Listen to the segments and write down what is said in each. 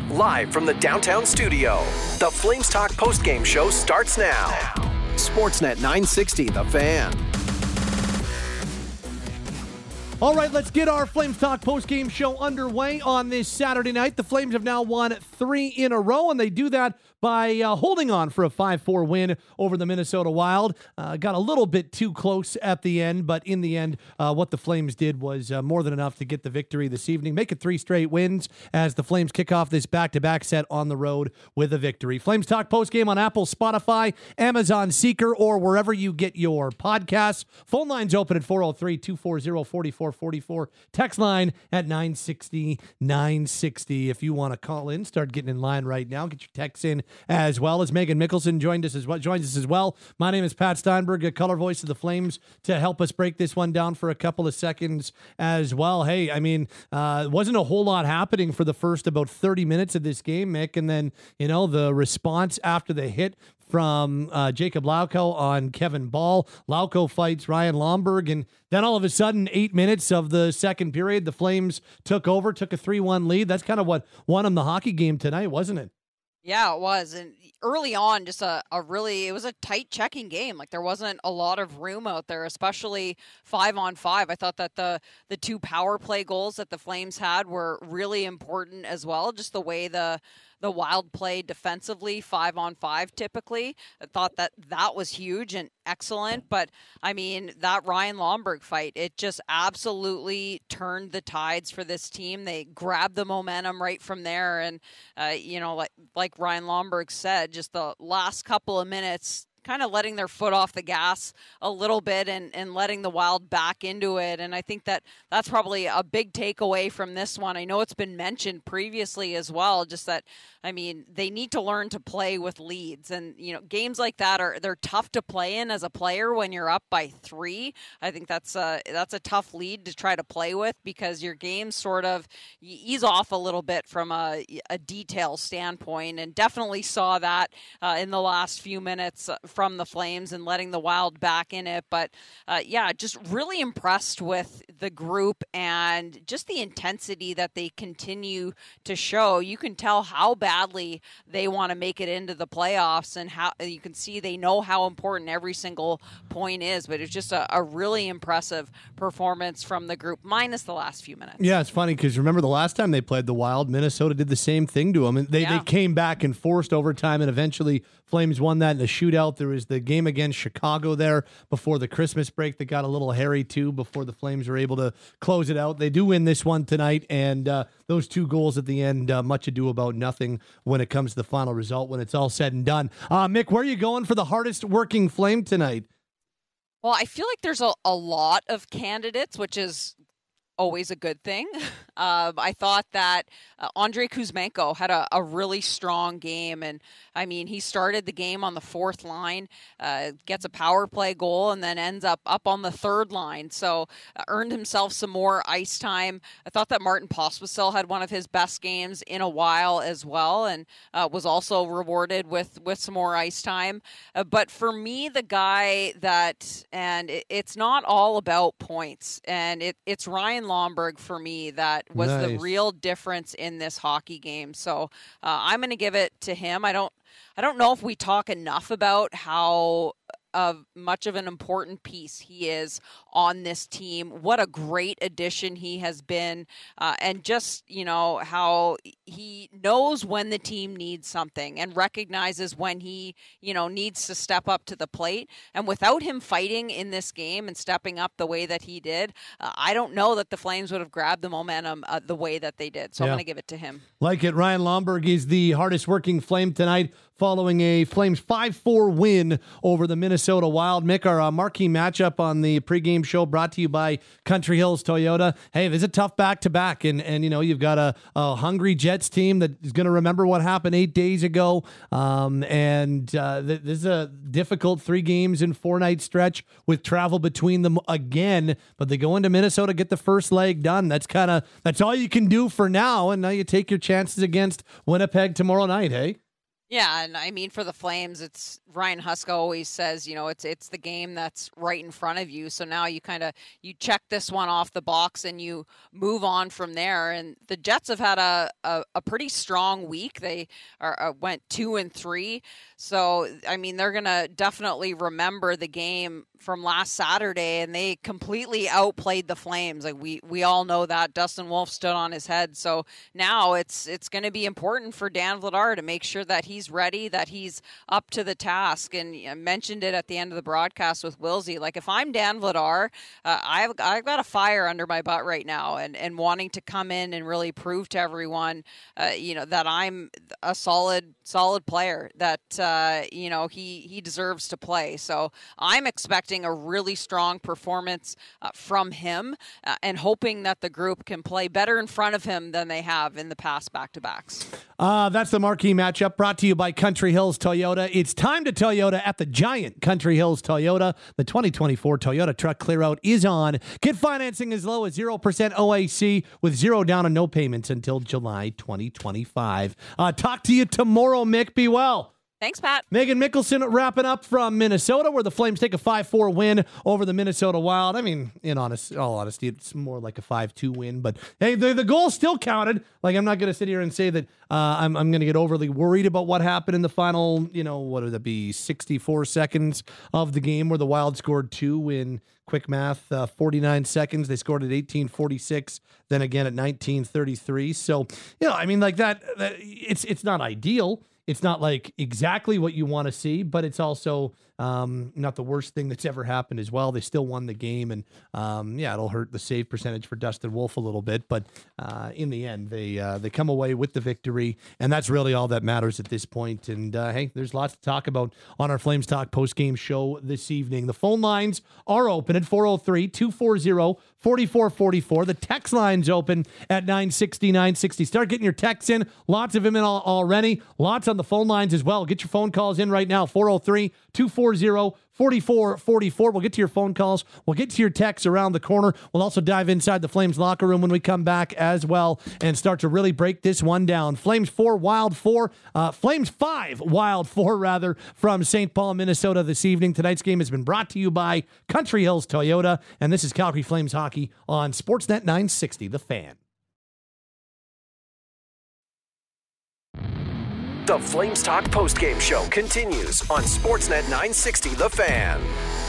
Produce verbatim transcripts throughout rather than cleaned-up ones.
Live from the downtown studio, the Flames Talk postgame show starts now. Sportsnet nine sixty, The Fan. All right, let's get our Flames Talk postgame show underway on this Saturday night. The Flames have now won three in a row, and they do that by uh, holding on for a five four win over the Minnesota Wild. Uh, got a little bit too close at the end, but in the end, uh, what the Flames did was uh, more than enough to get the victory this evening. Make it three straight wins as the Flames kick off this back-to-back set on the road with a victory. Flames Talk postgame on Apple, Spotify, Amazon Seeker, or wherever you get your podcasts. Phone lines open at four oh three, two four zero, four four four four. Text line at nine sixty, nine sixty. If you want to call in, start getting in line right now. Get your texts in as well. As Megan Mickelson joined us as well, joins us as well. My name is Pat Steinberg, a color voice of the Flames, to help us break this one down for a couple of seconds as well. Hey, I mean, uh, wasn't a whole lot happening for the first about thirty minutes of this game, Mick, and then, you know, the response after the hit from uh, Jacob Lauko on Kevin Ball. Lauko fights Ryan Lomberg, and then all of a sudden, eight minutes of the second period, the Flames took over, took a three one lead. That's kind of what won them the hockey game tonight, wasn't it? Yeah, it was. And early on, just a, a really, it was a tight checking game. Like, there wasn't a lot of room out there, especially five on five. I thought that the, the two power play goals that the Flames had were really important as well. Just the way the the Wild play defensively, five on five typically. I thought that that was huge and excellent. But, I mean, that Ryan Lomberg fight, it just absolutely turned the tides for this team. They grabbed the momentum right from there. And, uh, you know, like, like Ryan Lomberg said, just the last couple of minutes, kind of letting their foot off the gas a little bit and, and letting the Wild back into it. And I think that that's probably a big takeaway from this one. I know it's been mentioned previously as well, just that, I mean, they need to learn to play with leads. And, you know, games like that are, they're tough to play in as a player when you're up by three. I think that's a, that's a tough lead to try to play with because your game sort of, you ease off a little bit from a, a detail standpoint, and definitely saw that uh, in the last few minutes from the Flames and letting the Wild back in it. But uh, yeah, just really impressed with the group and just the intensity that they continue to show. You can tell how badly they want to make it into the playoffs, and how you can see they know how important every single point is. But it's just a, a really impressive performance from the group, minus the last few minutes. Yeah, it's funny because remember the last time they played the Wild, Minnesota did the same thing to them, and they, yeah. they came back and forced overtime, and eventually Flames won that in a shootout. There was the game against Chicago there before the Christmas break that got a little hairy too before the Flames were able to close it out. They do win this one tonight, and uh, those two goals at the end, uh, much ado about nothing when it comes to the final result when it's all said and done. Uh, Mick, where are you going for the hardest working Flame tonight? Well, I feel like there's a, a lot of candidates, which is always a good thing. Uh, I thought that uh, Andrei Kuzmenko had a, a really strong game. And, I mean, he started the game on the fourth line, uh, gets a power play goal, and then ends up up on the third line. So uh, earned himself some more ice time. I thought that Martin Pospisil had one of his best games in a while as well, and uh, was also rewarded with, with some more ice time. Uh, but for me, the guy that, and it, it's not all about points, and it, it's Ryan Lomberg for me that was nice. The real difference in this hockey game. So uh, I'm going to give it to him. I don't, I don't know if we talk enough about how of much of an important piece he is on this team. What a great addition he has been. Uh, and just, you know, how he knows when the team needs something and recognizes when he, you know, needs to step up to the plate. And without him fighting in this game and stepping up the way that he did, uh, I don't know that the Flames would have grabbed the momentum uh, the way that they did. So yeah. I'm going to give it to him. Like it. Ryan Lomberg is the hardest working Flame tonight, following a Flames five four win over the Minnesota Wild. Mick, our uh, marquee matchup on the pregame show brought to you by Country Hills Toyota. Hey, it's a tough back-to-back, and, and you know, you've got a, a hungry Jets team that is going to remember what happened eight days ago, um, and uh, th- this is a difficult three games and four-night stretch with travel between them again, but they go into Minnesota, get the first leg done. That's kind of, that's all you can do for now, and now you take your chances against Winnipeg tomorrow night, hey? Yeah, and I mean for the Flames, it's Ryan Huska always says, you know, it's it's the game that's right in front of you. So now you kind of you check this one off the box and you move on from there. And the Jets have had a a, a pretty strong week. They are uh, went two and three. So I mean they're gonna definitely remember the game from last Saturday, and they completely outplayed the Flames. Like we we all know that Dustin Wolf stood on his head. So now it's it's going to be important for Dan Vladar to make sure that he's ready, that he's up to the task. And I mentioned it at the end of the broadcast with Wilsey. Like if I'm Dan Vladar, uh, I've I've got a fire under my butt right now, and and wanting to come in and really prove to everyone, uh, you know, that I'm a solid solid player, that uh, you know he he deserves to play. So I'm expecting a really strong performance uh, from him uh, and hoping that the group can play better in front of him than they have in the past back-to-backs. Uh, that's the marquee matchup brought to you by Country Hills Toyota. It's time to Toyota at the giant Country Hills Toyota. The twenty twenty-four Toyota Truck Clearout is on. Get financing as low as zero percent O A C with zero down and no payments until July twenty twenty-five. Uh, talk to you tomorrow, Mick. Be well. Thanks, Pat. Megan Mickelson wrapping up from Minnesota, where the Flames take a five four win over the Minnesota Wild. I mean, in honest, all honesty, it's more like a five two win. But hey, the, the goal still counted. Like, I'm not going to sit here and say that uh, I'm, I'm going to get overly worried about what happened in the final, you know, what would that be, sixty-four seconds of the game where the Wild scored two in quick math, uh, forty-nine seconds. They scored at eighteen forty-six, then again at nineteen thirty-three. So, you know, I mean, like that, that it's it's not ideal. It's not like exactly what you want to see, but it's also um, not the worst thing that's ever happened as well. They still won the game, and um, yeah, it'll hurt the save percentage for Dustin Wolf a little bit, but uh, in the end, they uh, they come away with the victory, and that's really all that matters at this point. And uh, hey, there's lots to talk about on our Flames Talk post-game show this evening. The phone lines are open at four oh three, two four zero, four four four four. The text line's open at nine sixty, nine sixty. Start getting your texts in. Lots of them in already. Lots on the phone lines as well. Get your phone calls in right now, four oh three, two four zero, four four four four. We'll get to your phone calls. We'll get to your texts around the corner. We'll also dive inside the Flames locker room when we come back as well and start to really break this one down. Flames four, Wild four. Uh, Flames five, Wild four, rather, from Saint Paul, Minnesota this evening. Tonight's game has been brought to you by Country Hills Toyota, and this is Calgary Flames hockey on Sportsnet nine sixty, The Fan. The Flames Talk postgame show continues on Sportsnet nine sixty The Fan.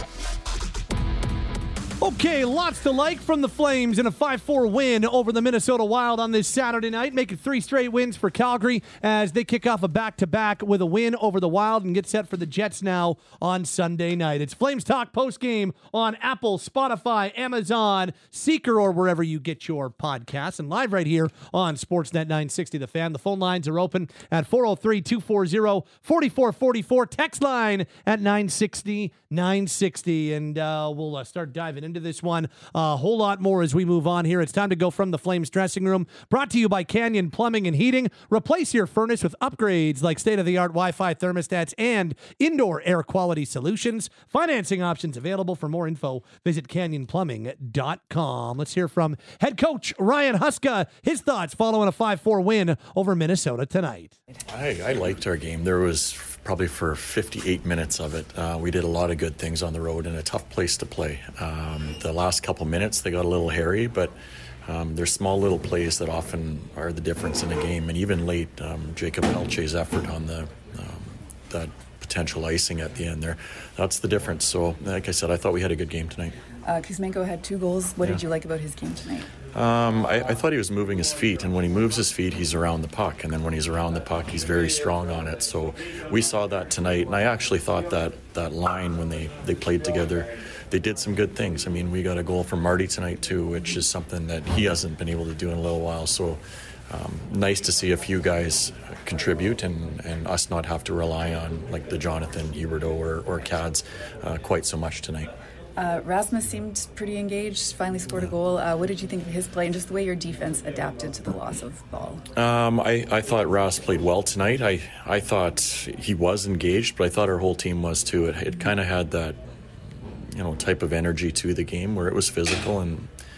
Okay, lots to like from the Flames in a five four win over the Minnesota Wild on this Saturday night, making three straight wins for Calgary as they kick off a back-to-back with a win over the Wild and get set for the Jets now on Sunday night. It's Flames Talk postgame on Apple, Spotify, Amazon, Seeker, or wherever you get your podcasts, and live right here on Sportsnet nine sixty The Fan. The phone lines are open at four oh three, two four zero, four four four four. Text line at nine sixty, nine sixty, and uh, we'll uh, start diving into into this one a whole lot more as we move on here. It's time to go from the Flames dressing room. Brought to you by Canyon Plumbing and Heating. Replace your furnace with upgrades like state-of-the-art Wi-Fi thermostats and indoor air quality solutions. Financing options available. For more info, visit canyon plumbing dot com. Let's hear from head coach Ryan Huska. His thoughts following a five four win over Minnesota tonight. I, I liked our game. There was probably for fifty-eight minutes of it. Uh, we did a lot of good things on the road in a tough place to play. Um, the last couple minutes, they got a little hairy, but um, there's small little plays that often are the difference in a game. And even late, um, Jacob Elche's effort on the um, that potential icing at the end there, that's the difference. So, like I said, I thought we had a good game tonight. Uh, Kuzmenko had two goals. What yeah. did you like about his game tonight? Um, I, I thought he was moving his feet, and when he moves his feet, he's around the puck, and then when he's around the puck, he's very strong on it. So we saw that tonight, and I actually thought that that line, when they, they played together, they did some good things. I mean, we got a goal from Marty tonight, too, which is something that he hasn't been able to do in a little while. So um, nice to see a few guys contribute and, and us not have to rely on, like, the Jonathan Huberdeau or, or Cads uh, quite so much tonight. Uh, Rasmus seemed pretty engaged, finally scored a goal. Uh, what did you think of his play and just the way your defense adapted to the loss of ball? Um, I, I thought Ras played well tonight. I, I thought he was engaged, but I thought our whole team was too. It, it kind of had that, you know, type of energy to the game where it was physical, and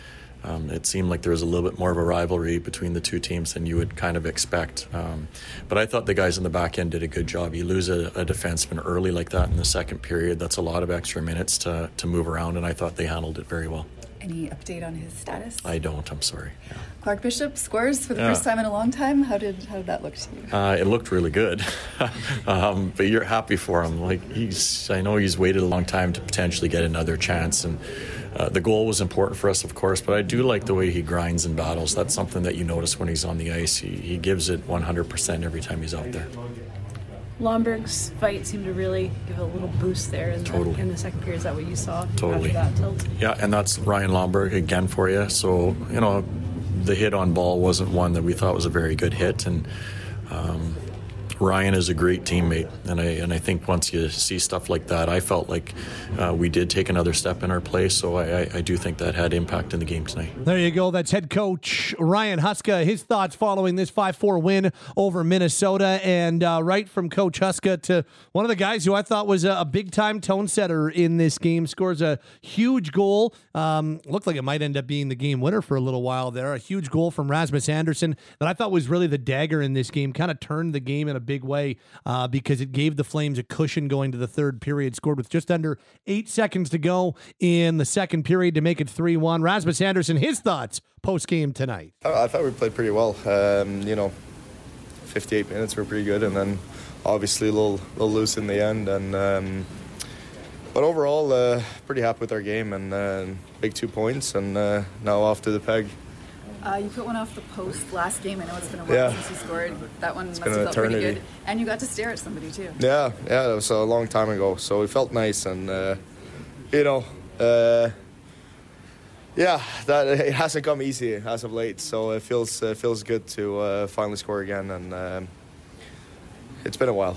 Um, it seemed like there was a little bit more of a rivalry between the two teams than you would kind of expect. Um, but I thought the guys in the back end did a good job. You lose a, a defenseman early like that in the second period, that's a lot of extra minutes to, to move around, and I thought they handled it very well. Any update on his status? I don't, I'm sorry. Yeah. Clark Bishop scores for the Yeah. first time in a long time. How did how did that look to you? Uh, it looked really good, um, but you're happy for him. Like he's, I know he's waited a long time to potentially get another chance, and uh, the goal was important for us, of course. But I do like the way he grinds and battles. That's something that you notice when he's on the ice. He, he gives it one hundred percent every time he's out there. Lomberg's fight seemed to really give a little boost there in, Totally. the, in the second period. Is that what you saw Totally. after that tilt? Yeah, and that's Ryan Lomberg again for you. So, you know, the hit on ball wasn't one that we thought was a very good hit. And um, Ryan is a great teammate. And I and I think once you see stuff like that, I felt like uh, we did take another step in our play. So I, I, I do think that had impact in the game tonight. There you go. That's head coach Ryan Huska. His thoughts following this five four win over Minnesota. And uh, right from Coach Huska to one of the guys who I thought was a, a big-time tone setter in this game. Scores a huge goal. Um, looked like it might end up being the game winner for a little while there. A huge goal from Rasmus Andersson that I thought was really the dagger in this game. Kind of turned the game in a big way uh, because it gave the Flames a cushion going to the third period. Scored with just under eight seconds to go in the second period to make it three one. Rasmus Andersson, his thoughts post-game tonight. I thought we played pretty well. Um, you know, fifty-eight minutes were pretty good, and then obviously a little, little loose in the end. And um, but overall, uh, pretty happy with our game, and uh, big two points, and uh, now off to the peg. Uh, you put one off the post last game. I know it's been a while Yeah. since you scored. That one must been have an felt pretty eternity. good. And you got to stare at somebody too. Yeah, yeah, it was a long time ago, so it felt nice, and uh, you know, uh, yeah, that it hasn't come easy as of late, so it feels uh, feels good to uh, finally score again, and um, it's been a while.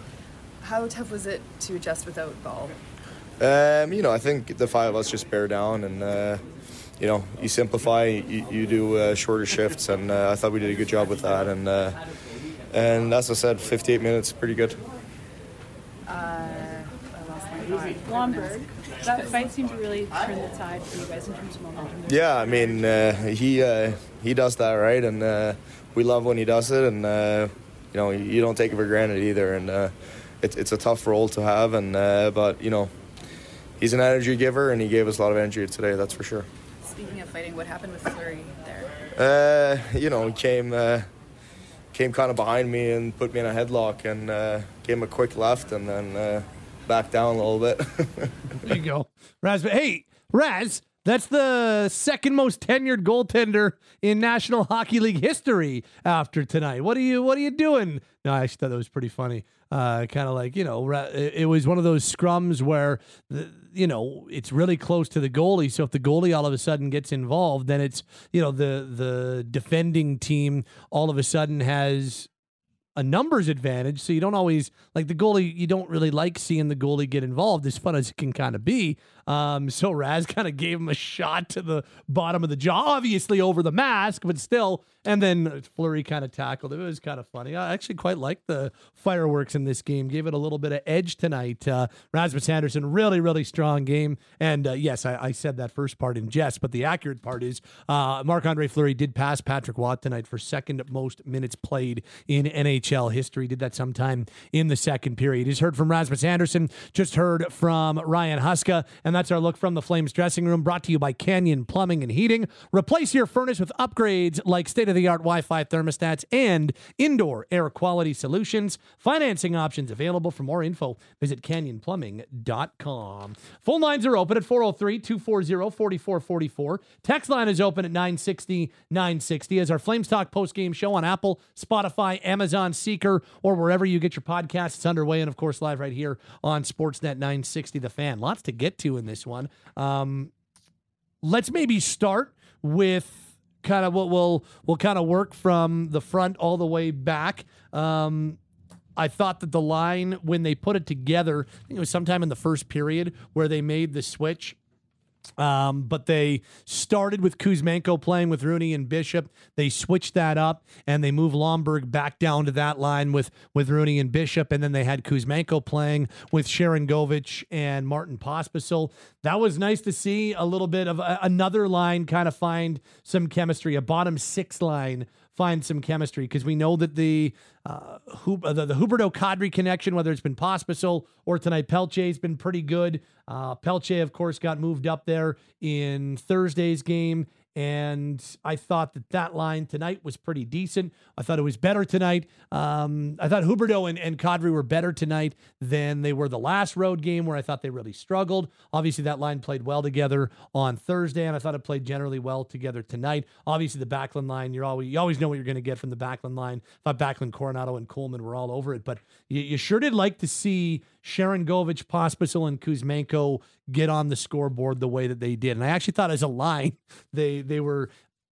How tough was it to adjust without ball? Um, you know, I think the five of us just bear down, and uh, you know, you simplify, you, you do uh, shorter shifts, and uh, I thought we did a good job with that. And uh, and as I said, fifty-eight minutes, pretty good. Uh, I lost my thought. Lomberg, that fight seemed to really turn the tide for you guys in terms of momentum. Yeah, I mean, uh, he uh, he does that right, and uh, we love when he does it, and uh, you know, you don't take it for granted either. And uh, it's it's a tough role to have, and uh, but you know, he's an energy giver, and he gave us a lot of energy today. That's for sure. Speaking of fighting, what happened with Fleury there? Uh, you know, he came uh, came kind of behind me and put me in a headlock, and uh, gave him a quick left, and then uh, back down a little bit. There you go. Raz, hey, Raz, that's the second most tenured goaltender in National Hockey League history after tonight. What are you what are you doing? No, I actually thought that was pretty funny. Uh, kind of like, you know, it, it was one of those scrums where, the, you know, it's really close to the goalie. So if the goalie all of a sudden gets involved, then it's, you know, the the defending team all of a sudden has a numbers advantage. So you don't always, like the goalie, you don't really like seeing the goalie get involved, as fun as it can kind of be. Um, so Raz kind of gave him a shot to the bottom of the jaw, obviously over the mask, but still. And then Fleury kind of tackled it. It was kind of funny. I actually quite liked the fireworks in this game. Gave it a little bit of edge tonight. Uh, Rasmus Andersson, really, really strong game. And uh, yes, I, I said that first part in jest, but the accurate part is uh, Marc-Andre Fleury did pass Patrick Watt tonight for second most minutes played in N H L history. Did that sometime in the second period. He's heard from Rasmus Andersson, just heard from Ryan Huska, and that's our look from the Flames dressing room, brought to you by Canyon Plumbing and Heating. Replace your furnace with upgrades like state-of-the-art Wi-Fi thermostats and indoor air quality solutions. Financing options available. For more info, visit canyon plumbing dot com. Phone lines are open at four oh three, two four zero, four four four four. Text line is open at nine sixty, nine sixty as our Flames Talk post-game show on Apple, Spotify, Amazon, Seeker, or wherever you get your podcasts. It's underway, and of course live right here on Sportsnet nine sixty The Fan. Lots to get to in this one. Um, let's maybe start with kind of what we'll we'll kind of work from the front all the way back. Um, I thought that the line, when they put it together, I think it was sometime in the first period where they made the switch Um, but they started with Kuzmenko playing with Rooney and Bishop. They switched that up, and they moved Lomberg back down to that line with, with Rooney and Bishop, and then they had Kuzmenko playing with Sharangovich and Martin Pospisil. That was nice to see a little bit of a, another line kind of find some chemistry, a bottom six line find some chemistry, because we know that the uh, Hub- the, the Huberdeau-Kadri connection, whether it's been Pospisil or tonight Pelche, has been pretty good. Uh, Pelche, of course, got moved up there in Thursday's game, and I thought that that line tonight was pretty decent. I thought it was better tonight. Um, I thought Huberdeau and, and Kadri were better tonight than they were the last road game, where I thought they really struggled. Obviously, that line played well together on Thursday, and I thought it played generally well together tonight. Obviously, the Backlund line, you're always you always know what you're going to get from the Backlund line. I thought Backlund, Coronado, and Coleman were all over it, but you, you sure did like to see Sharangovich, Pospisil, and Kuzmenko get on the scoreboard the way that they did. And I actually thought as a line, they they were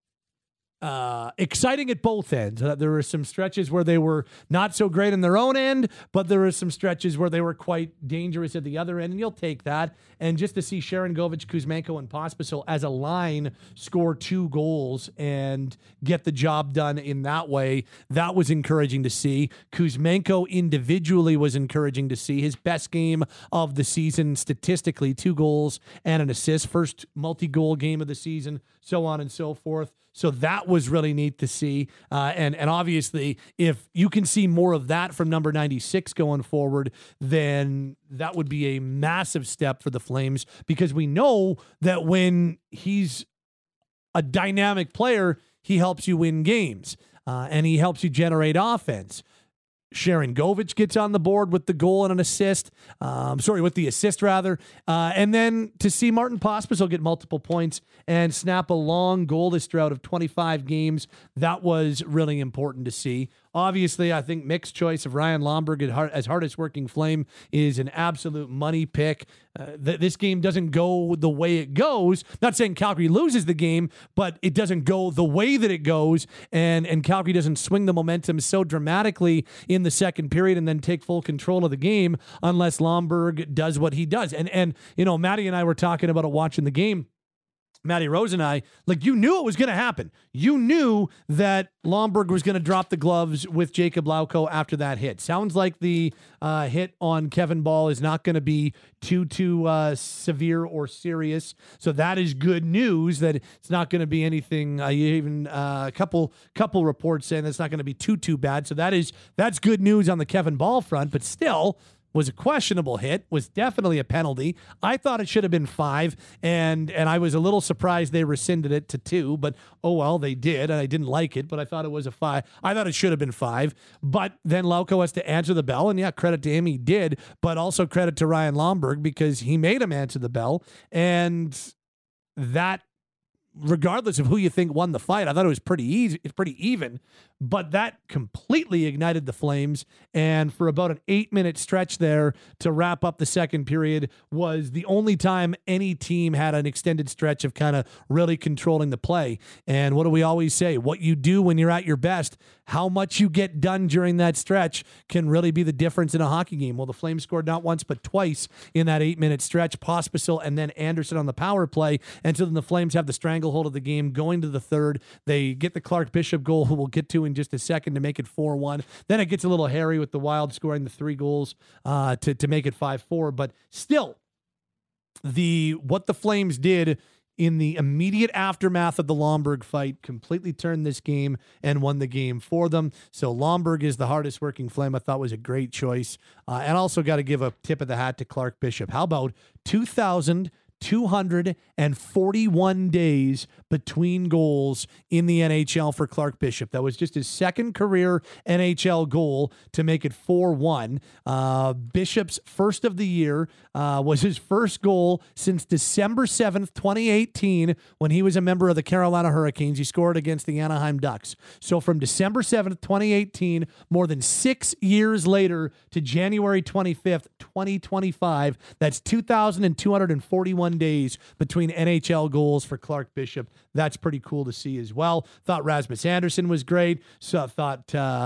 uh, exciting at both ends. Uh, there were some stretches where they were not so great in their own end, but there were some stretches where they were quite dangerous at the other end, and you'll take that. And just to see Sharangovich, Kuzmenko, and Pospisil as a line score two goals and get the job done in that way, that was encouraging to see. Kuzmenko individually was encouraging to see. His best game of the season statistically, two goals and an assist, first multi-goal game of the season, so on and so forth. So that was really neat to see. Uh, and, and obviously, if you can see more of that from number ninety-six going forward, then that would be a massive step for the Flames, because we know that when he's a dynamic player, he helps you win games, uh, and he helps you generate offense. Sharangovich gets on the board with the goal and an assist. Um, sorry, with the assist rather. Uh, and then to see Martin Pospisil get multiple points and snap a long goalless drought of twenty-five games, that was really important to see. Obviously, I think Mick's choice of Ryan Lomberg as hardest working Flame is an absolute money pick. Uh, th- this game doesn't go the way it goes. Not saying Calgary loses the game, but it doesn't go the way that it goes, and, and Calgary doesn't swing the momentum so dramatically in the second period and then take full control of the game unless Lomberg does what he does. And, and you know, Maddie and I were talking about it watching the game. Matty Rose and I, like, you knew it was going to happen. You knew that Lomberg was going to drop the gloves with Jacob Lauko after that hit. Sounds like the uh, hit on Kevin Ball is not going to be too, too uh, severe or serious. So that is good news that it's not going to be anything, uh, even uh, a couple couple reports saying it's not going to be too, too bad. So that is that's good news on the Kevin Ball front, but still, was a questionable hit, was definitely a penalty. I thought it should have been five, and and I was a little surprised they rescinded it to two, but oh well, they did, and I didn't like it, but I thought it was a five. I thought it should have been five, but then Lauko has to answer the bell, and yeah, credit to him, he did, but also credit to Ryan Lomberg because he made him answer the bell, and that, regardless of who you think won the fight, I thought it was pretty easy, it's pretty even, but that completely ignited the Flames, and for about an eight-minute stretch there to wrap up the second period was the only time any team had an extended stretch of kind of really controlling the play. And what do we always say? What you do when you're at your best, how much you get done during that stretch can really be the difference in a hockey game. Well, the Flames scored not once but twice in that eight-minute stretch, Pospisil and then Anderson on the power play, and so then the Flames have the stranglehold of the game going to the third. They get the Clark Bishop goal, who we'll get to in just a second, to make it four one. Then it gets a little hairy with the Wild scoring the three goals uh, to, to make it five four. But still, the what the Flames did in the immediate aftermath of the Lomberg fight completely turned this game and won the game for them. So Lomberg is the hardest working Flame. I thought was a great choice. Uh, and also got to give a tip of the hat to Clark Bishop. How about two thousand two hundred forty-one days between goals in the N H L for Clark Bishop. That was just his second career N H L goal to make it four one. Uh, Bishop's first of the year uh, was his first goal since December seventh, twenty eighteen, when he was a member of the Carolina Hurricanes. He scored against the Anaheim Ducks. So from December seventh, twenty eighteen, more than six years later to January twenty-fifth, twenty twenty-five, that's two thousand two hundred forty-one days between N H L goals for Clark Bishop. That's pretty cool to see as well. Thought Rasmus Anderson was great. So thought um,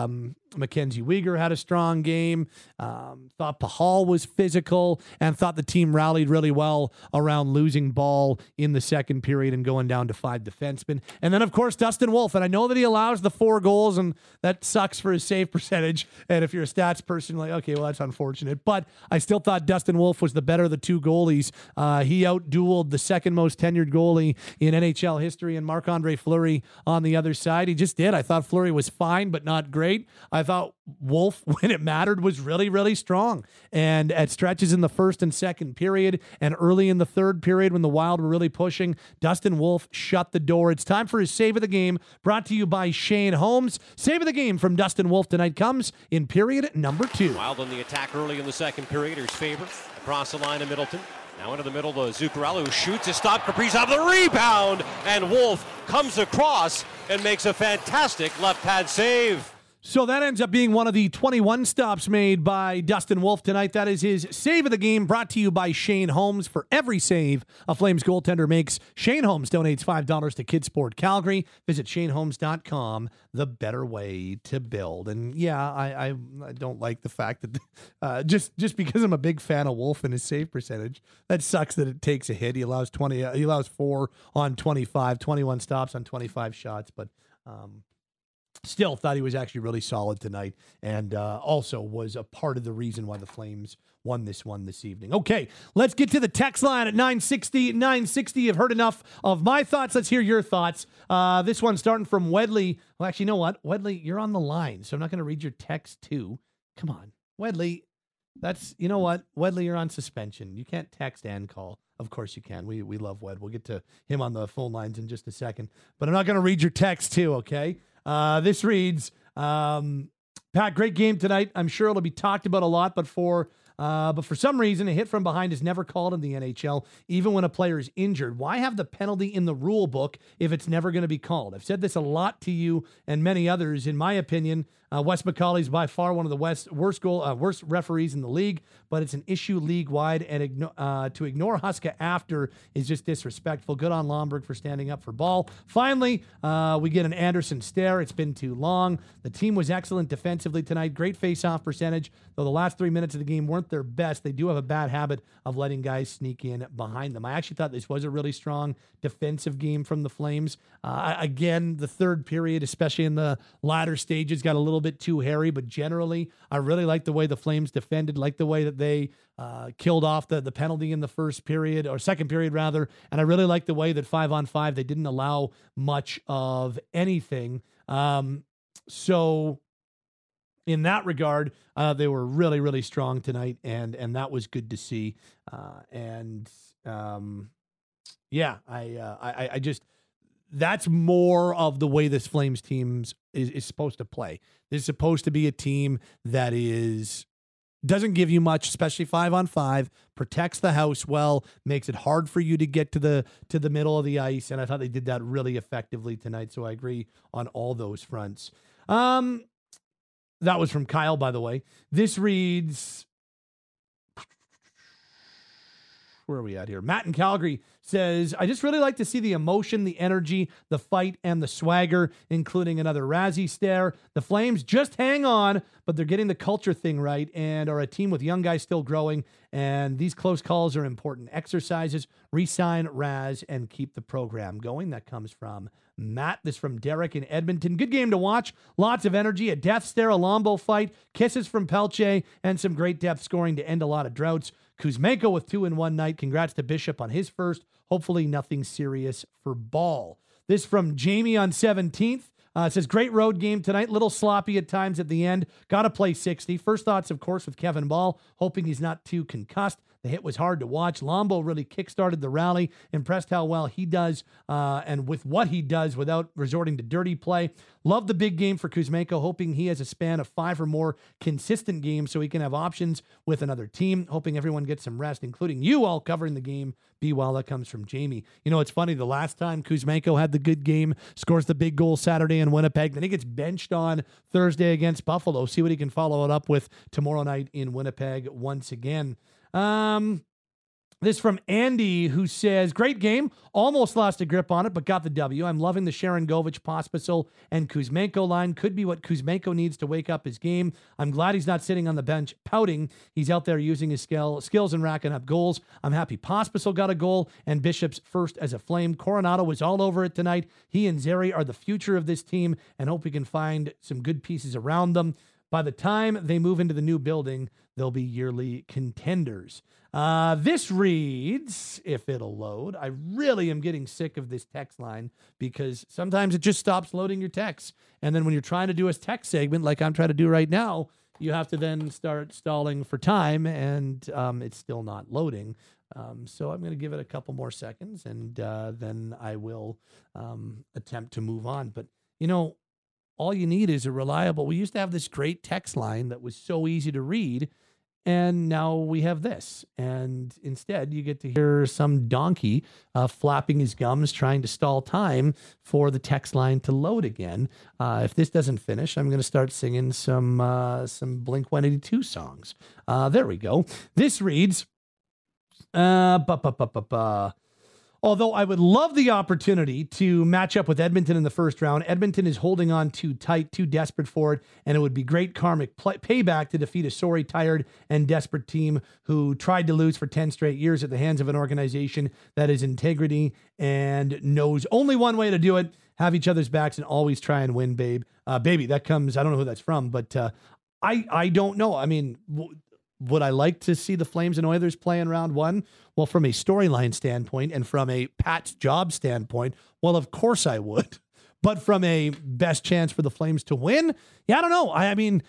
Mackenzie Weegar had a strong game. Um, thought Pahal was physical and thought the team rallied really well around losing ball in the second period and going down to five defensemen. And then, of course, Dustin Wolf. And I know that he allows the four goals, and that sucks for his save percentage. And if you're a stats person, like, okay, well, that's unfortunate. But I still thought Dustin Wolf was the better of the two goalies. Uh, he out-dueled the second most tenured goalie in N H L history, and Marc-Andre Fleury on the other side. He just did. I thought Fleury was fine, but not great. I thought Wolf, when it mattered, was really, really strong. And at stretches in the first and second period and early in the third period when the Wild were really pushing, Dustin Wolf shut the door. It's time for his save of the game, brought to you by Shane Holmes. Save of the game from Dustin Wolf tonight comes in period number two. Wild on the attack early in the second period. Here's Faber across the line of Middleton. Now into the middle to Zuccarello, who shoots a stop. Kaprizov the rebound, and Wolf comes across and makes a fantastic left pad save. So that ends up being one of the twenty-one stops made by Dustin Wolf tonight. That is his save of the game, brought to you by Shane Holmes. For every save a Flames goaltender makes, Shane Holmes donates five dollars to Kidsport Calgary. Visit shane holmes dot com, the better way to build. And yeah, I, I, I don't like the fact that uh, just, just because I'm a big fan of Wolf and his save percentage, that sucks that it takes a hit. He allows twenty, uh, he allows four on twenty-five, twenty-one stops on twenty-five shots, but um, still thought he was actually really solid tonight, and uh, also was a part of the reason why the Flames won this one this evening. Okay, let's get to the text line at nine sixty. nine sixty, you've heard enough of my thoughts. Let's hear your thoughts. Uh, this one starting from Wedley. Well, actually, you know what? Wedley, you're on the line, so I'm not going to read your text too. Come on. Wedley, that's, you know what? Wedley, you're on suspension. You can't text and call. Of course you can. We we love Wed. We'll get to him on the phone lines in just a second. But I'm not going to read your text too, okay? Uh, this reads, um, Pat, great game tonight. I'm sure it'll be talked about a lot, but for uh, but for some reason, a hit from behind is never called in the N H L, even when a player is injured. Why have the penalty in the rule book if it's never going to be called? I've said this a lot to you and many others. In my opinion, uh, Wes McCauley is by far one of the West, worst goal, uh, worst referees in the league, but it's an issue league-wide, and igno- uh, to ignore Huska after is just disrespectful. Good on Lomberg for standing up for ball. Finally, uh, we get an Anderson stare. It's been too long. The team was excellent defensively tonight. Great face-off percentage, though the last three minutes of the game weren't their best. They do have a bad habit of letting guys sneak in behind them. I actually thought this was a really strong defensive game from the Flames. Uh, again, the third period, especially in the latter stages, got a little bit too hairy, but generally, I really like the way the Flames defended, like the way that they uh, killed off the, the penalty in the first period, or second period rather, and I really like the way that five on five, they didn't allow much of anything. Um, so in that regard, uh, they were really, really strong tonight, and and that was good to see. Uh, and um, yeah, I, uh, I I just that's more of the way this Flames teams is, is supposed to play. This is supposed to be a team that is doesn't give you much, especially five on five, protects the house well, makes it hard for you to get to the to the middle of the ice, and I thought they did that really effectively tonight. So I agree on all those fronts. Um, that was from Kyle, by the way. This reads, where are we at here? Matt in Calgary says, I just really like to see the emotion, the energy, the fight, and the swagger, including another Razzie stare. The Flames just hang on, but they're getting the culture thing right and are a team with young guys still growing, and these close calls are important exercises. Resign Raz and keep the program going. That comes from Matt. This from Derek in Edmonton. Good game to watch. Lots of energy, a death stare, a Lombo fight, kisses from Pelche, and some great depth scoring to end a lot of droughts. Kuzmenko with two in one night. Congrats to Bishop on his first. Hopefully nothing serious for Ball. This from Jamie on seventeenth. Uh, says, great road game tonight. Little sloppy at times at the end. Got to play sixty. First thoughts, of course, with Kevin Ball. Hoping he's not too concussed. The hit was hard to watch. Lombo really kickstarted the rally. Impressed how well he does uh, and with what he does without resorting to dirty play. Love the big game for Kuzmenko. Hoping he has a span of five or more consistent games so he can have options with another team. Hoping everyone gets some rest, including you all covering the game. Be well. That comes from Jamie. You know, it's funny. The last time Kuzmenko had the good game, scores the big goal Saturday in Winnipeg. Then he gets benched on Thursday against Buffalo. See what he can follow it up with tomorrow night in Winnipeg once again. Um, This from Andy, who says, great game. Almost lost a grip on it, but got the W. I'm loving the Sharon Govich, Pospisil, and Kuzmenko line. Could be what Kuzmenko needs to wake up his game. I'm glad he's not sitting on the bench pouting. He's out there using his skill, skills and racking up goals. I'm happy Pospisil got a goal and Bishop's first as a Flame. Coronado was all over it tonight. He and Zeri are the future of this team and hope we can find some good pieces around them. By the time they move into the new building, they'll be yearly contenders. Uh, this reads, if it'll load, I really am getting sick of this text line because sometimes it just stops loading your text. And then when you're trying to do a text segment like I'm trying to do right now, you have to then start stalling for time and um, it's still not loading. Um, so I'm going to give it a couple more seconds and uh, then I will um, attempt to move on. But, you know, all you need is a reliable, we used to have this great text line that was so easy to read. And now we have this. And instead, you get to hear some donkey uh, flapping his gums, trying to stall time for the text line to load again. Uh, if this doesn't finish, I'm going to start singing some uh, some Blink one eighty-two songs. Uh, there we go. This reads, uh, ba ba ba ba ba. Although I would love the opportunity to match up with Edmonton in the first round, Edmonton is holding on too tight, too desperate for it, and it would be great karmic play- payback to defeat a sorry, tired, and desperate team who tried to lose for ten straight years at the hands of an organization that is integrity and knows only one way to do it, have each other's backs, and always try and win, babe. Uh, baby, that comes, I don't know who that's from, but uh, I, I don't know. I mean, w- would I like to see the Flames and Oilers play in round one? Well, from a storyline standpoint and from a Pat's job standpoint, well, of course I would. But from a best chance for the Flames to win, yeah, I don't know. I, I mean,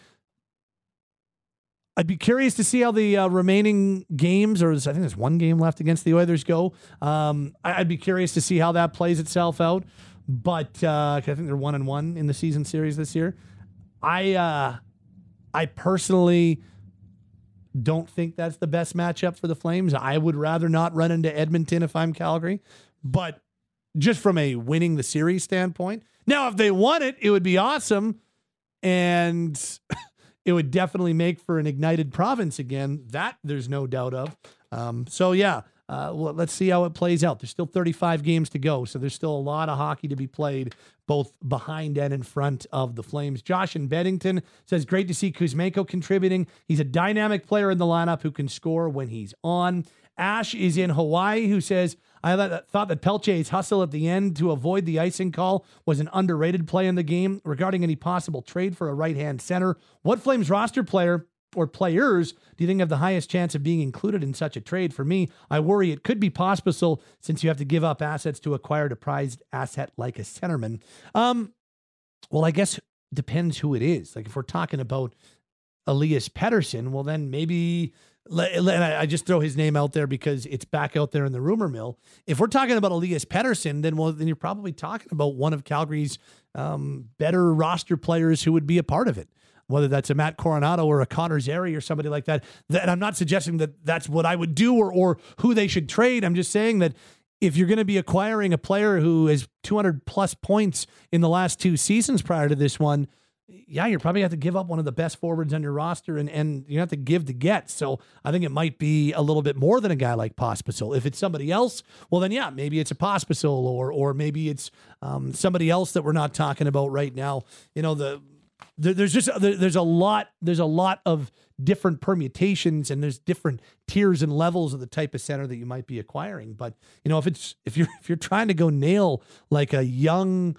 I'd be curious to see how the uh, remaining games, or I think there's one game left against the Oilers, go. Um, I'd be curious to see how that plays itself out. But uh, I think they're one and one in the season series this year. I, uh, I personally don't think that's the best matchup for the Flames. I would rather not run into Edmonton if I'm Calgary, but just from a winning the series standpoint. Now, if they won it, it would be awesome. And it would definitely make for an ignited province again. That there's no doubt of. Um, so yeah, uh, well, let's see how it plays out. There's still thirty-five games to go. So there's still a lot of hockey to be played, both behind and in front of the Flames. Josh in Beddington says, great to see Kuzmenko contributing. He's a dynamic player in the lineup who can score when he's on. Ash is in Hawaii, who says, I thought that Pelche's hustle at the end to avoid the icing call was an underrated play in the game. Regarding any possible trade for a right-hand center, what Flames roster player or players do you think have the highest chance of being included in such a trade? For me, I worry it could be Pospisil since you have to give up assets to acquire a prized asset like a centerman. Um, well, I guess depends who it is. Like if we're talking about Elias Pettersson, well then maybe, and I just throw his name out there because it's back out there in the rumor mill. If we're talking about Elias Pettersson, then well, then you're probably talking about one of Calgary's um, better roster players who would be a part of it. Whether that's a Matt Coronado or a Connor Zary or somebody like that. And I'm not suggesting that that's what I would do or, or who they should trade. I'm just saying that if you're going to be acquiring a player who has two hundred plus points in the last two seasons prior to this one, yeah, you probably have to give up one of the best forwards on your roster and, and you have to give to get. So I think it might be a little bit more than a guy like Pospisil. If it's somebody else, well then, yeah, maybe it's a Pospisil or, or maybe it's um, somebody else that we're not talking about right now. You know, the, There's just there's a lot there's a lot of different permutations and there's different tiers and levels of the type of center that you might be acquiring. But you know, if it's if you're if you're trying to go nail like a young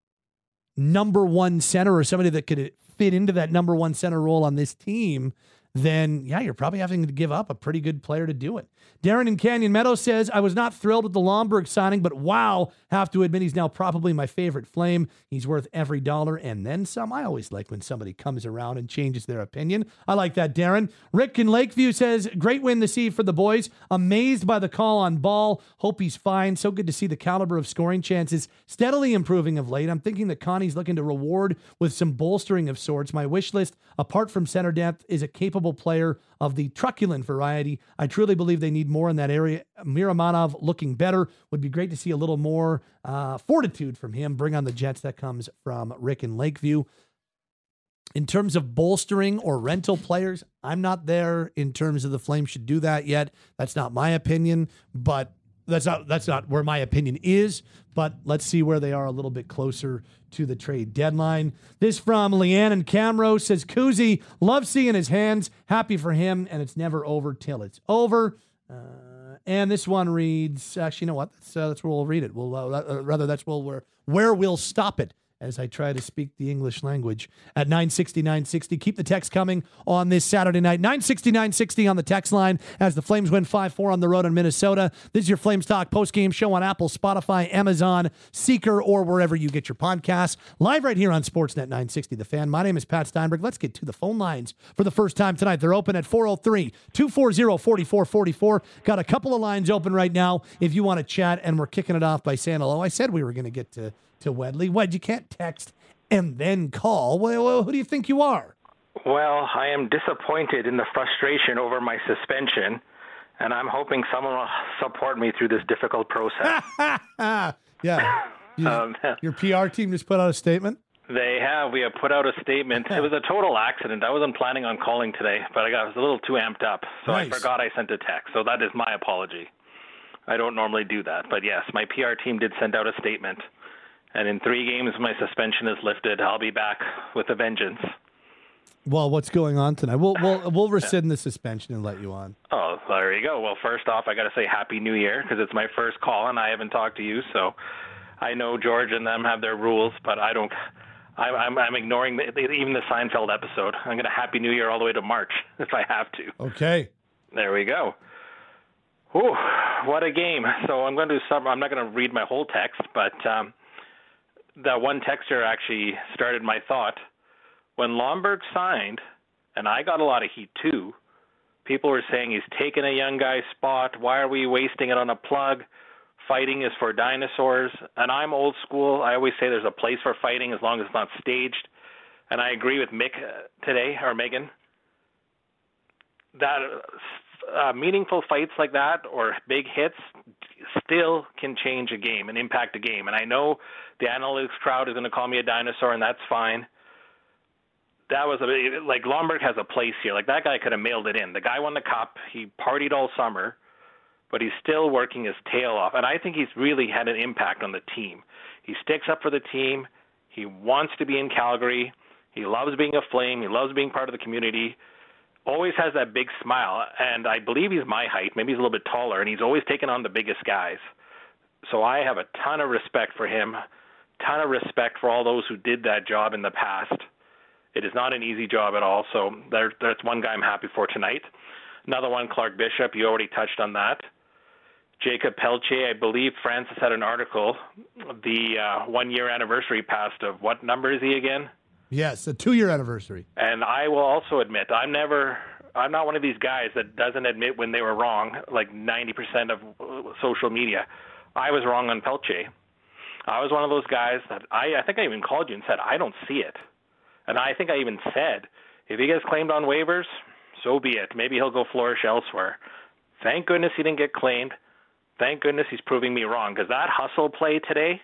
number one center or somebody that could fit into that number one center role on this team, then yeah, you're probably having to give up a pretty good player to do it. Darren in Canyon Meadow says, I was not thrilled with the Lomberg signing, but wow, have to admit he's now probably my favorite Flame. He's worth every dollar and then some. I always like when somebody comes around and changes their opinion. I like that, Darren. Rick in Lakeview says, great win this eve for the boys. Amazed by the call on Ball. Hope he's fine. So good to see the caliber of scoring chances steadily improving of late. I'm thinking that Connie's looking to reward with some bolstering of sorts. My wish list, apart from center depth, is a capable player of the truculent variety. I truly believe they need more in that area. Miramanov looking better. Would be great to see a little more uh, fortitude from him. Bring on the Jets. That comes from Rick in Lakeview. In terms of bolstering or rental players, I'm not there in terms of the Flames should do that yet. That's not my opinion, but that's not that's not where my opinion is. But let's see where they are a little bit closer to the trade deadline. This from Leanne and Camrose says, Kuzi, love seeing his hands. Happy for him, and it's never over till it's over. Uh, and this one reads, actually, you know what? That's, uh, that's where we'll read it. We'll uh, rather that's where, where, where we'll stop it, as I try to speak the English language at nine sixty, nine sixty. Keep the text coming on this Saturday night. nine sixty, nine sixty on the text line as the Flames win five four on the road in Minnesota. This is your Flames Talk postgame show on Apple, Spotify, Amazon, Seeker, or wherever you get your podcasts. Live right here on Sportsnet nine sixty The Fan. My name is Pat Steinberg. Let's get to the phone lines for the first time tonight. They're open at four oh three, two four oh, four four four four. Got a couple of lines open right now if you want to chat, and we're kicking it off by saying hello. I said we were going to get to, to Wedley. Wed, you can't text and then call. Well, who do you think you are? Well, I am disappointed in the frustration over my suspension, and I'm hoping someone will support me through this difficult process. yeah. You, um, your P R team just put out a statement? They have. We have put out a statement. It was a total accident. I wasn't planning on calling today, but I got I was a little too amped up, so nice. I forgot I sent a text. So that is my apology. I don't normally do that. But yes, my P R team did send out a statement. And in three games, my suspension is lifted. I'll be back with a vengeance. Well, what's going on tonight? We'll we'll we'll rescind the suspension and let you on. Oh, there you go. Well, first off, I got to say Happy New Year because it's my first call and I haven't talked to you. So I know George and them have their rules, but I don't. I'm I'm, I'm ignoring the, even the Seinfeld episode. I'm going to Happy New Year all the way to March if I have to. Okay. There we go. Whew, what a game. So I'm going to sum. I'm not going to read my whole text, but. Um, That one texter actually started my thought. When Lomberg signed, and I got a lot of heat too, people were saying he's taking a young guy's spot. Why are we wasting it on a plug? Fighting is for dinosaurs. And I'm old school. I always say there's a place for fighting as long as it's not staged. And I agree with Mick today, or Megan, that uh, meaningful fights like that or big hits still can change a game and impact a game. And I know the analytics crowd is going to call me a dinosaur, and that's fine. That was a, like Lomberg has a place here. Like that guy could have mailed it in. The guy won the cup. He partied all summer, but he's still working his tail off. And I think he's really had an impact on the team. He sticks up for the team. He wants to be in Calgary. He loves being a Flame. He loves being part of the community. Always has that big smile, and I believe he's my height. Maybe he's a little bit taller, and he's always taken on the biggest guys. So I have a ton of respect for him, ton of respect for all those who did that job in the past. It is not an easy job at all, so there, that's one guy I'm happy for tonight. Another one, Clark Bishop, you already touched on that. Jacob Pelche, I believe Francis had an article. The uh, one-year anniversary passed of what number is he again? Yes, a two-year anniversary. And I will also admit, I'm never, I'm not one of these guys that doesn't admit when they were wrong, like ninety percent of social media. I was wrong on Pelche. I was one of those guys that I, I think I even called you and said, I don't see it. And I think I even said, if he gets claimed on waivers, so be it. Maybe he'll go flourish elsewhere. Thank goodness he didn't get claimed. Thank goodness he's proving me wrong, because that hustle play today,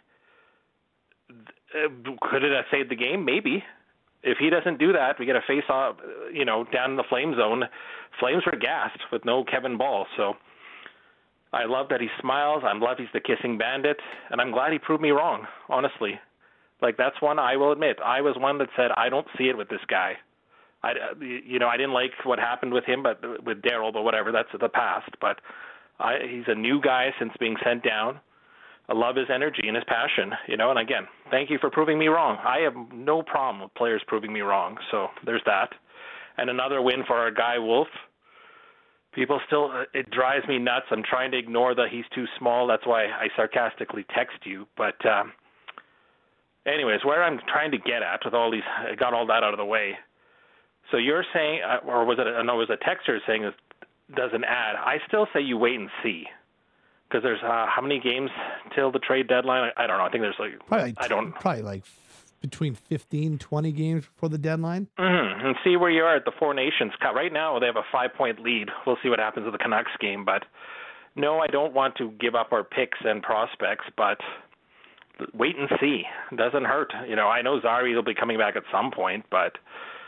could it have saved the game? Maybe. If he doesn't do that, we get a face-off, you know, down in the Flame zone. Flames were gassed with no Kevin Ball. So I love that he smiles. I love he's the kissing bandit. And I'm glad he proved me wrong, honestly. Like, that's one I will admit. I was one that said, I don't see it with this guy. I, you know, I didn't like what happened with him, but with Daryl, but whatever, that's the past. But I, he's a new guy since being sent down. I love his energy and his passion, you know, and again, thank you for proving me wrong. I have no problem with players proving me wrong, so there's that. And another win for our guy, Wolf. People still, it drives me nuts. I'm trying to ignore that he's too small. That's why I sarcastically text you. But um, anyways, where I'm trying to get at with all these, I got all that out of the way. So you're saying, or was it, I know it was a texter saying it doesn't add. I still say you wait and see. Because there's uh, how many games till the trade deadline? I, I don't know. I think there's like, probably like I don't probably like f- between fifteen, twenty games before the deadline. Mm-hmm. And see where you are at the Four Nations Cup. Right now they have a five-point lead. We'll see what happens with the Canucks game. But no, I don't want to give up our picks and prospects, but wait and see. It doesn't hurt. You know, I know Zari will be coming back at some point, but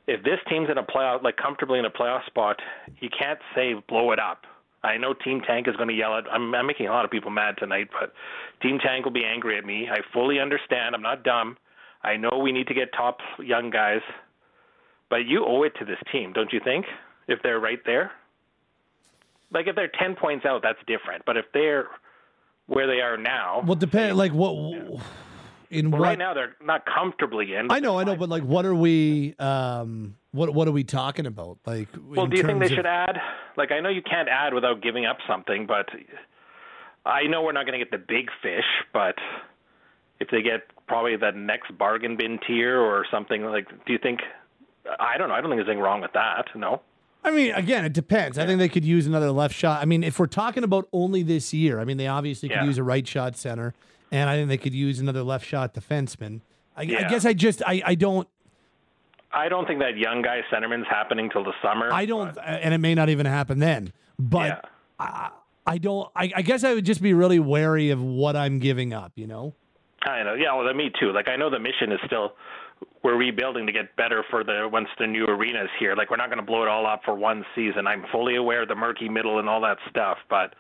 if this team's in a playoff, like comfortably in a playoff spot, you can't say blow it up. I know Team Tank is going to yell at. I'm, I'm making a lot of people mad tonight, but Team Tank will be angry at me. I fully understand. I'm not dumb. I know we need to get top young guys, but you owe it to this team, don't you think? If they're right there, like if they're ten points out, that's different. But if they're where they are now, well, depend. Like what? In well, what? Right now, they're not comfortably in. I know, I know, but like, what are we? Um, what what are we talking about? Like, well, do you think they of... should add? Like, I know you can't add without giving up something, but I know we're not going to get the big fish. But if they get probably the next bargain bin tier or something, like, do you think? I don't know. I don't think there's anything wrong with that. No. I mean, again, it depends. I think they could use another left shot. I mean, if we're talking about only this year, I mean, they obviously could yeah. use a right shot center, and I think they could use another left shot defenseman. I, yeah. I guess I just, I, I don't. I don't think that young guy centerman's happening till the summer. I don't, but, and it may not even happen then. But yeah. I, I don't. I, I guess I would just be really wary of what I'm giving up. You know. I know. Yeah, well, me too. Like, I know the mission is still. We're rebuilding to get better for the once the new arena's here. Like, we're not going to blow it all up for one season. I'm fully aware of the murky middle and all that stuff, but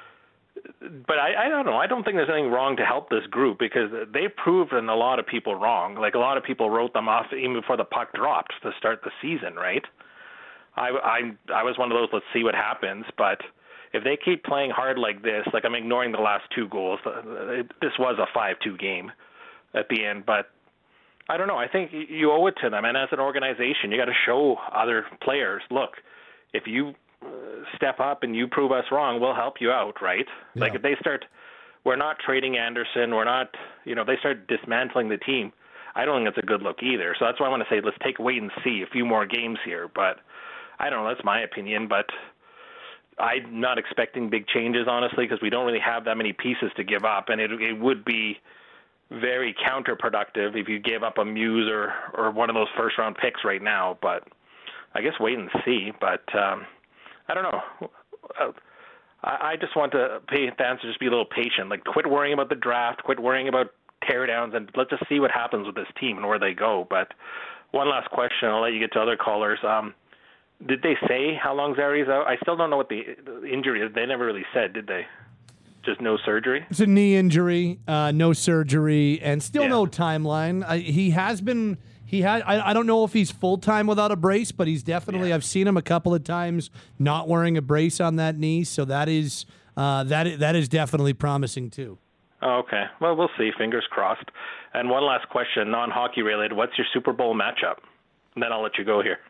but I, I don't know. I don't think there's anything wrong to help this group because they've proven a lot of people wrong. Like, a lot of people wrote them off even before the puck dropped to start the season, right? I I I was one of those. Let's see what happens, but. If they keep playing hard like this, like I'm ignoring the last two goals. This was a five two game at the end, but I don't know. I think you owe it to them. And as an organization, you got to show other players, look, if you step up and you prove us wrong, we'll help you out, right? Yeah. Like if they start, we're not trading Anderson. We're not, you know, they start dismantling the team. I don't think it's a good look either. So that's why I want to say let's take a wait and see a few more games here. But I don't know. That's my opinion. But I'm not expecting big changes, honestly, because we don't really have that many pieces to give up. And it, it would be very counterproductive if you gave up a Muse or, or one of those first-round picks right now. But I guess wait and see. But um, I don't know. I, I just want to pay fans to just be a little patient. Like, quit worrying about the draft, quit worrying about teardowns, and let's just see what happens with this team and where they go. But one last question. I'll let you get to other callers. Um, Did they say how long Zari's out? I still don't know what the injury is. They never really said, did they? Just no surgery? It's a knee injury, uh, no surgery, and still yeah. no timeline. I, he has been. He had. I, I don't know if he's full time without a brace, but he's definitely. Yeah. I've seen him a couple of times not wearing a brace on that knee, so that is uh, that that is definitely promising too. Oh, okay. Well, we'll see. Fingers crossed. And one last question, non-hockey related. What's your Super Bowl matchup? And then I'll let you go here.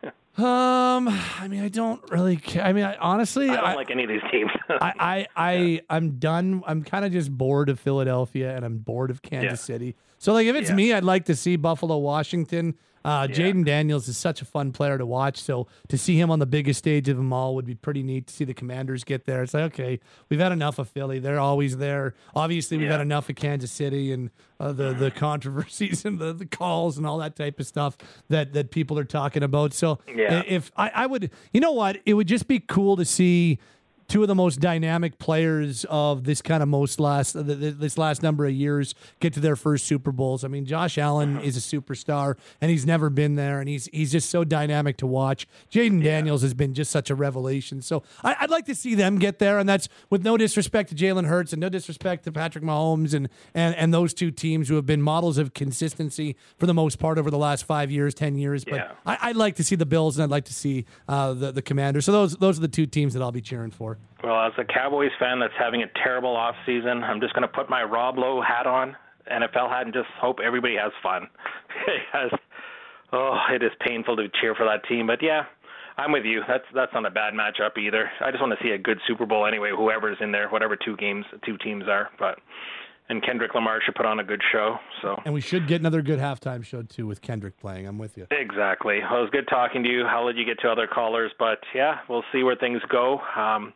Um, I mean, I don't really care. I mean, I, honestly, I don't I, like any of these teams. I, I, I, yeah. I'm done. I'm kind of just bored of Philadelphia, and I'm bored of Kansas yeah. City. So, like, if it's yeah. me, I'd like to see Buffalo, Washington. Uh, yeah. Jaden Daniels is such a fun player to watch. So to see him on the biggest stage of them all would be pretty neat. To see the Commanders get there, it's like, okay, we've had enough of Philly. They're always there. Obviously, we've yeah. had enough of Kansas City and uh, the the controversies and the, the calls and all that type of stuff that that people are talking about. So yeah. if I, I would, you know what, it would just be cool to see two of the most dynamic players of this kind of most last this last number of years get to their first Super Bowls. I mean, Josh Allen is a superstar, and he's never been there, and he's he's just so dynamic to watch. Jaden yeah. Daniels has been just such a revelation. So I, I'd like to see them get there, and that's with no disrespect to Jalen Hurts and no disrespect to Patrick Mahomes and, and, and those two teams who have been models of consistency for the most part over the last five years, ten years. But yeah. I, I'd like to see the Bills, and I'd like to see uh, the, the Commanders. So those those are the two teams that I'll be cheering for. Well, as a Cowboys fan that's having a terrible off season, I'm just going to put my Rob Lowe hat on, N F L hat, and just hope everybody has fun. Because, oh, it is painful to cheer for that team. But, yeah, I'm with you. That's that's not a bad matchup either. I just want to see a good Super Bowl anyway, whoever's in there, whatever two games, two teams are. But and Kendrick Lamar should put on a good show. So And we should get another good halftime show, too, with Kendrick playing. I'm with you. Exactly. Well, it was good talking to you. I'll let you get to other callers. But, yeah, we'll see where things go. Um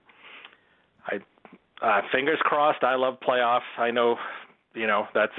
I, uh, fingers crossed. I love playoffs. I know, you know, that's,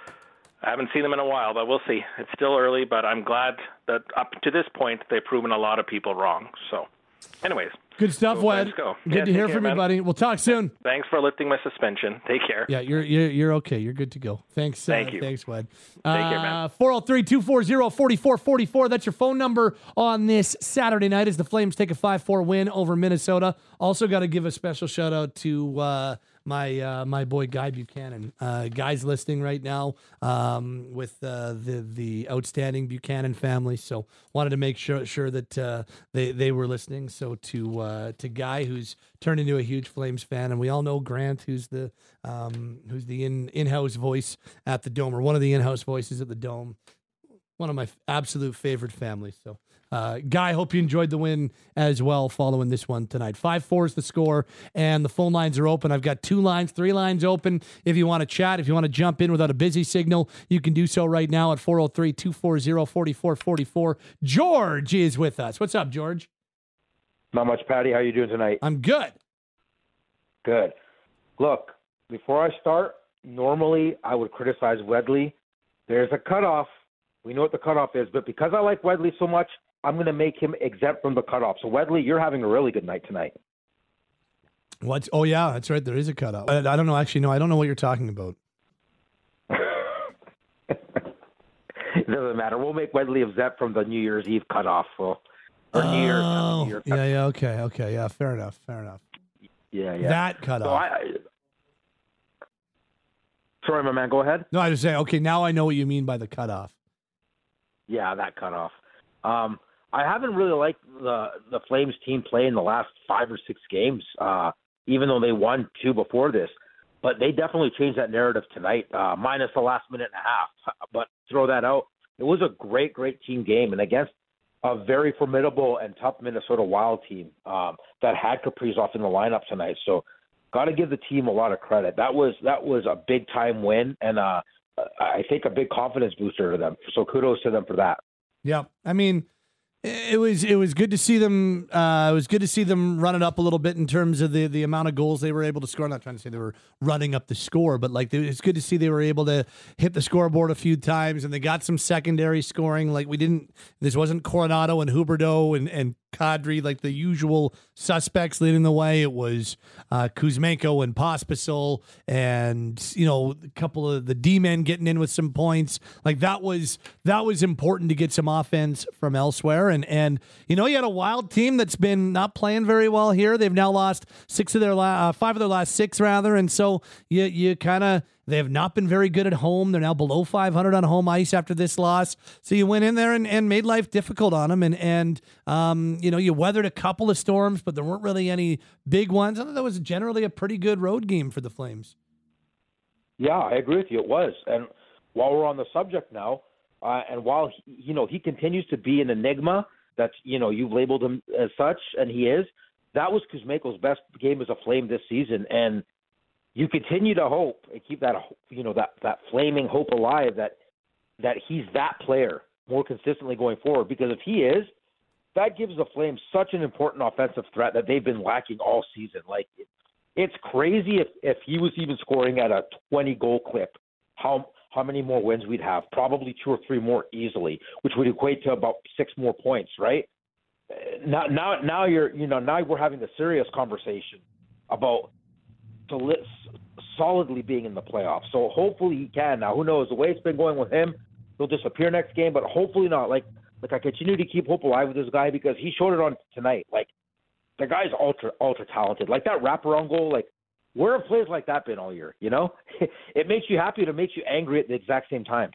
I haven't seen them in a while, but we'll see. It's still early, but I'm glad that up to this point, they've proven a lot of people wrong. So anyways, Good stuff, Go Wed. Flames, go. Good Yeah, to hear take from care, you, man. buddy. We'll talk soon. Thanks for lifting my suspension. Take care. Yeah, you're you're you're okay. You're good to go. Thanks. Thank uh, you. Thanks, Wed. Take care, man. four oh three, two four zero, four four four four. That's your phone number on this Saturday night as the Flames take a five four win over Minnesota. Also got to give a special shout out to uh, my uh, my boy Guy Buchanan. Uh, Guy's listening right now um, with uh, the the outstanding Buchanan family. So wanted to make sure sure that uh, they they were listening. So to uh, to Guy, who's turned into a huge Flames fan, and we all know Grant, who's the um, who's the in in house voice at the Dome, or one of the in house voices at the Dome. One of my f- absolute favorite families. So. Uh, Guy, hope you enjoyed the win as well following this one tonight. five four is the score, and the phone lines are open. I've got two lines, three lines open. If you want to chat, if you want to jump in without a busy signal, you can do so right now at four oh three, two four zero, four four four four. George is with us. What's up, George? Not much, Patty. How you doing tonight? I'm good. Good. Look, before I start, normally I would criticize Wedley. There's a cutoff. We know what the cutoff is, but because I like Wedley so much, I'm going to make him exempt from the cutoff. So, Wedley, you're having a really good night tonight. What? Oh, yeah, that's right. There is a cutoff. I, I don't know. Actually, no, I don't know what you're talking about. It doesn't matter. We'll make Wedley exempt from the New Year's Eve cutoff. So, or New Year's, Oh, New Year's yeah, yeah, okay, okay, yeah, fair enough, fair enough. Yeah, yeah. That cutoff. So I, I, sorry, my man, go ahead. No, I was saying, okay, now I know what you mean by the cutoff. Yeah, that cutoff. Um, I haven't really liked the the Flames team play in the last five or six games, uh, even though they won two before this. But they definitely changed that narrative tonight, uh, minus the last minute and a half. But throw that out. It was a great, great team game, and against a very formidable and tough Minnesota Wild team um, that had Kaprizov in the lineup tonight. So, got to give the team a lot of credit. That was that was a big time win, and uh, I think a big confidence booster to them. So, kudos to them for that. Yeah, I mean, it was it was good to see them. Uh, it was good to see them run it up a little bit in terms of the, the amount of goals they were able to score. I'm not trying to say they were running up the score, but like it's good to see they were able to hit the scoreboard a few times, and they got some secondary scoring. Like we didn't. This wasn't Coronado and Huberdeau and and Kadri, like the usual suspects leading the way. It was uh, Kuzmenko and Pospisil, and you know a couple of the D-men getting in with some points. Like that was that was important to get some offense from elsewhere. And and you know you had a Wild team that's been not playing very well here. They've now lost six of their la- uh, five of their last six rather, and so you you kind of. They have not been very good at home. They're now below five hundred on home ice after this loss. So you went in there and, and made life difficult on them. And, and um, you know, you weathered a couple of storms, but there weren't really any big ones. I thought that was generally a pretty good road game for the Flames. Yeah, I agree with you. It was. And while we're on the subject now, uh, and while, he, you know, he continues to be an enigma, that's, you know, you've labeled him as such, and he is, that was Kuzmenko's best game as a Flame this season. And you continue to hope and keep that, you know, that, that flaming hope alive that that he's that player more consistently going forward. Because if he is, that gives the Flames such an important offensive threat that they've been lacking all season. Like, it, it's crazy if, if he was even scoring at a twenty-goal clip, how how many more wins we'd have. Probably two or three more easily, which would equate to about six more points, right? Now, now, now you're, you know, now we're having the serious conversation about solidly being in the playoffs. So hopefully he can. Now, who knows? The way it's been going with him, he'll disappear next game, but hopefully not. Like, like I continue to keep hope alive with this guy because he showed it on tonight. Like, the guy's ultra, ultra talented. Like that wraparound goal, like, where have plays like that been all year, you know? It makes you happy, it makes you angry at the exact same time.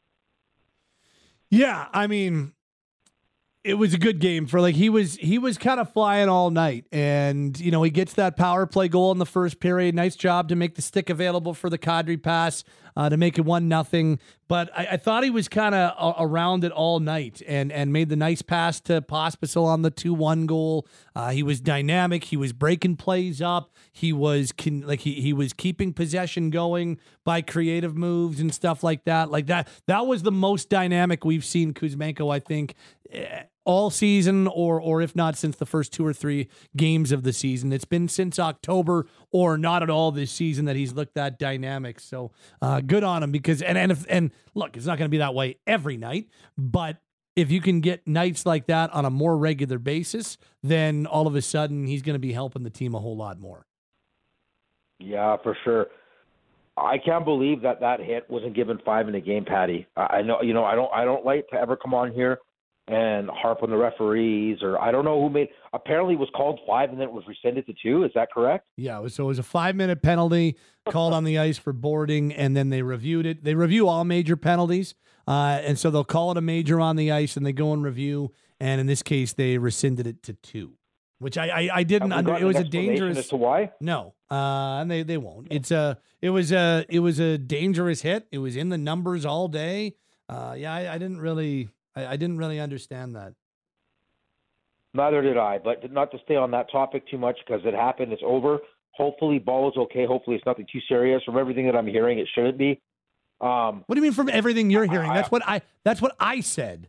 Yeah, I mean, it was a good game for like he was he was kind of flying all night, and you know he gets that power play goal in the first period. Nice job to make the stick available for the Kadri pass uh, to make it one nothing. But I, I thought he was kind of a- around it all night, and and made the nice pass to Pospisil on the two one goal. Uh, he was dynamic. He was breaking plays up. He was con- like he he was keeping possession going by creative moves and stuff like that. Like that that was the most dynamic we've seen Kuzmenko, I think, all season, or or if not since the first two or three games of the season. It's been since October or not at all this season that he's looked that dynamic. So uh, good on him because and and if and look, it's not going to be that way every night, but if you can get nights like that on a more regular basis, then all of a sudden he's going to be helping the team a whole lot more. Yeah, for sure. I can't believe that that hit wasn't given five in the game, Patty. I know, you know, I don't, I don't like to ever come on here and harp on the referees, or I don't know who made. Apparently, it was called five and then it was rescinded to two. Is that correct? Yeah. It was, so it was a five-minute penalty called on the ice for boarding, and then they reviewed it. They review all major penalties, uh, and so they'll call it a major on the ice, and they go and review. And in this case, they rescinded it to two, which I, I, I didn't under. It was a dangerous. As to why? No, uh, and they, they won't. It's a. It was a. It was a dangerous hit. It was in the numbers all day. Uh, yeah, I, I didn't really. I, I didn't really understand that. Neither did I. But not to stay on that topic too much because it happened. It's over. Hopefully, ball is okay. Hopefully, it's nothing too serious. From everything that I'm hearing, it shouldn't be. Um, what do you mean from everything you're hearing? That's what I. That's what I said.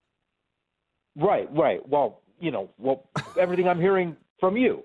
Right. Right. Well, you know, well, everything I'm hearing from you.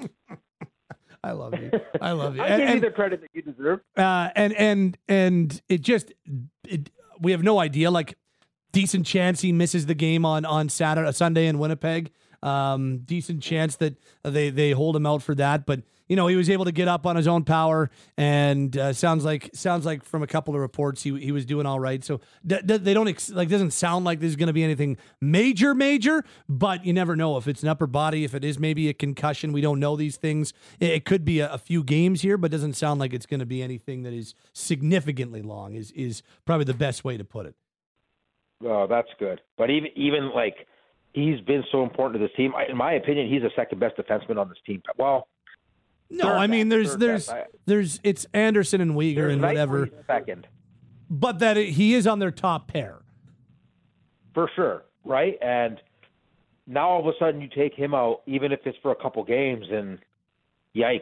I love you. I love you. I and, give and, you the credit that you deserve. Uh, and and and it just it, we have no idea. Like, decent chance he misses the game on on Saturday, Sunday in Winnipeg. Um, decent chance that they they hold him out for that. But you know, he was able to get up on his own power, and uh, sounds like sounds like from a couple of reports he he was doing all right. So d- d- they don't ex- like doesn't sound like there's going to be anything major major, but you never know if it's an upper body, if it is maybe a concussion. We don't know these things. It, it could be a, a few games here, but doesn't sound like it's going to be anything that is significantly long. Is is probably the best way to put it. Oh, that's good. But even even like he's been so important to this team. I, in my opinion, he's the second best defenseman on this team. Well. No, I mean there's there's there's it's Anderson and Weegar and whatever. Second. But that it, he is on their top pair. For sure, right? And now all of a sudden you take him out, even if it's for a couple games, and yikes.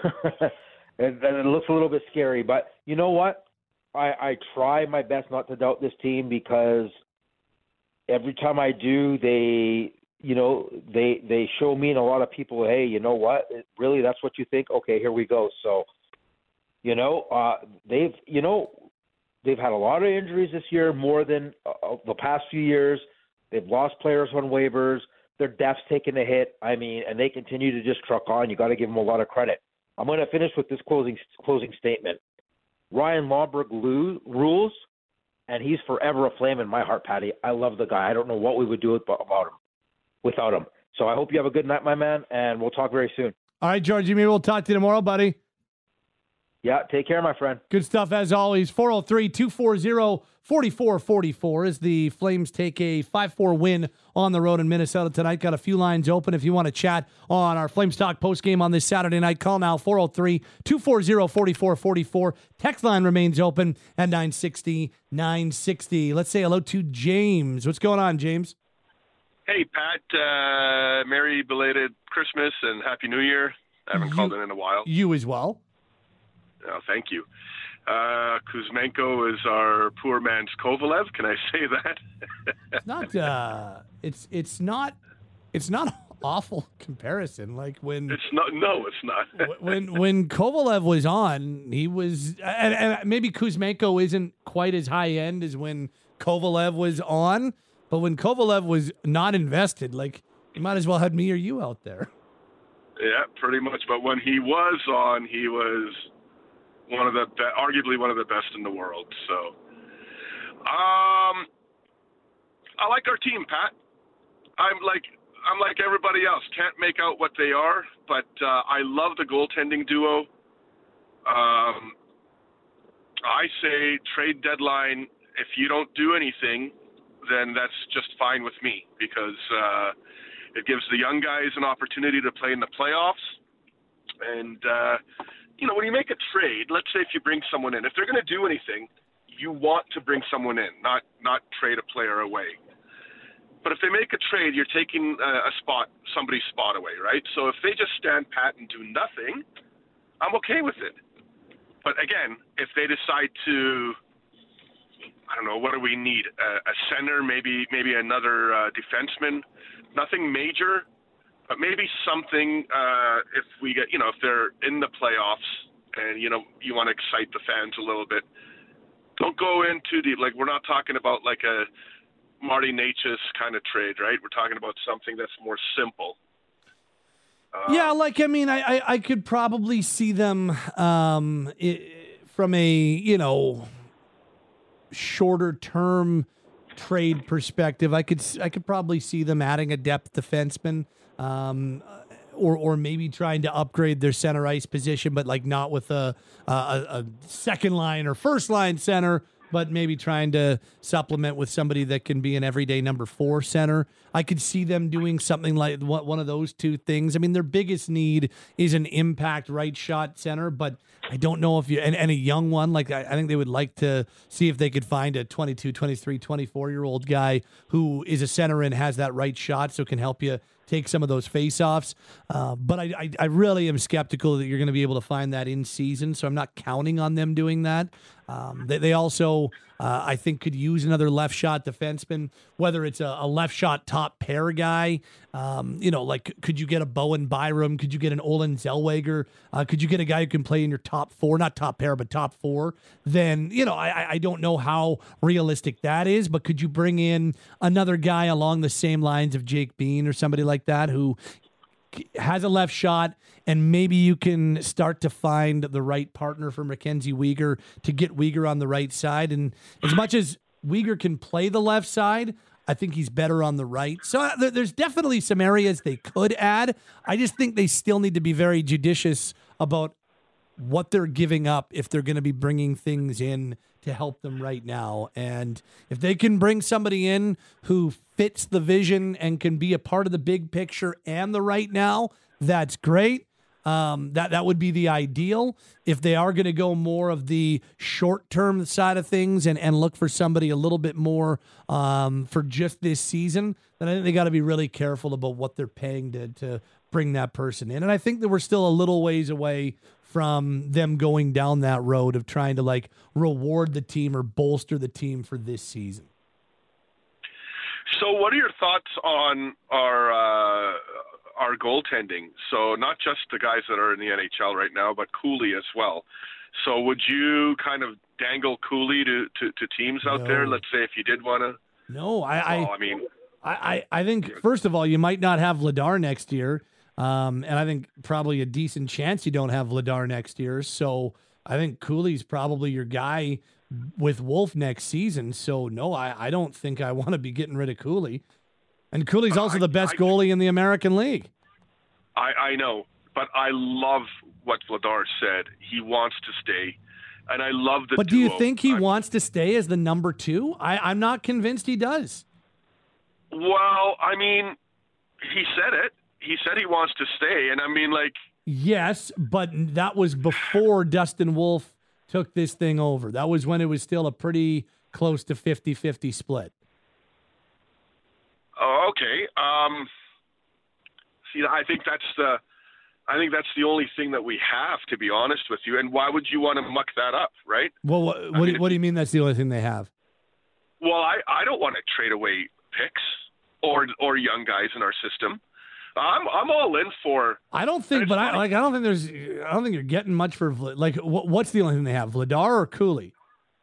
and, and it looks a little bit scary. But you know what? I, I try my best not to doubt this team because every time I do, they you know, they they show me and a lot of people, hey, you know what? Really, that's what you think? Okay, here we go. So, you know, uh, they've, you know, they've had a lot of injuries this year, more than uh, the past few years. They've lost players on waivers. Their depth's taken a hit. I mean, and they continue to just truck on. You got to give them a lot of credit. I'm going to finish with this closing closing statement. Ryan Lomberg lo- rules, and he's forever a flame in my heart, Patty. I love the guy. I don't know what we would do about him. without him. So I hope you have a good night, my man, and we'll talk very soon. All right, Georgie, maybe we'll talk to you tomorrow, buddy. Yeah, take care, my friend. Good stuff as always. four oh three, two four zero, four four four four as the Flames take a five four win on the road in Minnesota tonight. Got a few lines open if you want to chat on our Flames Talk postgame on this Saturday night. Call now, four oh three, two four zero, four four four four. Text line remains open at nine sixty, nine sixty. Let's say hello to James. What's going on, James? Hey, Pat. Uh, Merry belated Christmas and Happy New Year. I haven't you, called in in a while. You as well. Oh, thank you. Uh, Kuzmenko is our poor man's Kovalev. Can I say that? It's not. Uh, it's it's not. It's not an awful comparison. Like when it's not. No, it's not. when when Kovalev was on, he was, and, and maybe Kuzmenko isn't quite as high end as when Kovalev was on. But when Kovalev was not invested, like you might as well have me or you out there. Yeah, pretty much. But when he was on, he was one of the be- arguably one of the best in the world. So, um, I like our team, Pat. I'm like I'm like everybody else. Can't make out what they are, but uh, I love the goaltending duo. Um, I say trade deadline. If you don't do anything, then that's just fine with me because uh, it gives the young guys an opportunity to play in the playoffs. And, uh, you know, when you make a trade, let's say if you bring someone in, if they're going to do anything, you want to bring someone in, not not trade a player away. But if they make a trade, you're taking a, a spot, somebody's spot away, right? So if they just stand pat and do nothing, I'm okay with it. But again, if they decide to, I don't know, what do we need? Uh, a center, maybe maybe another uh, defenseman. Nothing major, but maybe something uh, if we get, you know, if they're in the playoffs and, you know, you want to excite the fans a little bit. Don't go in too deep. Like, we're not talking about like a Marty Necas kind of trade, right? We're talking about something that's more simple. Uh, yeah, like I mean, I, I I could probably see them um, it, from a you know shorter term trade perspective. I could I could probably see them adding a depth defenseman, um, or or maybe trying to upgrade their center ice position, but like not with a a, a second line or first line center, but maybe trying to supplement with somebody that can be an everyday number four center. I could see them doing something like one of those two things. I mean, their biggest need is an impact right shot center, but I don't know if you, and, and a young one, like I, I think they would like to see if they could find a twenty-two, twenty-three, twenty-four-year-old guy who is a center and has that right shot so can help you take some of those face-offs. Uh, but I, I, I really am skeptical that you're going to be able to find that in season, so I'm not counting on them doing that. Um, they, they also, uh, I think, could use another left shot defenseman, whether it's a, a left shot top pair guy. Um, you know, like, could you get a Bowen Byram? Could you get an Olin Zellweger? Uh, could you get a guy who can play in your top four, not top pair, but top four? Then, you know, I, I don't know how realistic that is, but could you bring in another guy along the same lines of Jake Bean or somebody like that who has a left shot, and maybe you can start to find the right partner for Mackenzie Weegar to get Weegar on the right side. And as much as Weegar can play the left side, I think he's better on the right. So uh, there, there's definitely some areas they could add. I just think they still need to be very judicious about what they're giving up if they're going to be bringing things in to help them right now. And if they can bring somebody in who fits the vision and can be a part of the big picture and the right now, that's great. Um, that, that would be the ideal. If they are going to go more of the short-term side of things and, and look for somebody a little bit more um, for just this season, then I think they got to be really careful about what they're paying to, to bring that person in. And I think that we're still a little ways away from them going down that road of trying to like reward the team or bolster the team for this season. So what are your thoughts on our uh, our goaltending? So not just the guys that are in the N H L right now, but Cooley as well. So would you kind of dangle Cooley to, to, to teams out No. there? Let's say if you did want to. No, I, I, oh, I mean, I, I, I think first of all, you might not have Vladar next year. Um, and I think probably a decent chance you don't have Vladar next year. So I think Cooley's probably your guy with Wolf next season. So no, I, I don't think I want to be getting rid of Cooley. And Cooley's also I, the best I, goalie in the American League. I, I know, but I love what Vladar said. He wants to stay, and I love the But do you duo. think he I'm, wants to stay as the number two? I, I'm not convinced he does. Well, I mean, he said it. He said he wants to stay, and I mean, like... Yes, but that was before Dustin Wolf took this thing over. That was when it was still a pretty close to fifty-fifty split. Oh, okay. Um, see, I think that's the... I think that's the only thing that we have, to be honest with you. And why would you want to muck that up, right? Well, what, what, mean, do, what do you mean that's the only thing they have? Well, I, I don't want to trade away picks or or young guys in our system. I'm I'm all in for. I don't think, but I like. I don't think there's. I don't think you're getting much for like. What, what's the only thing they have? Vladar or Cooley?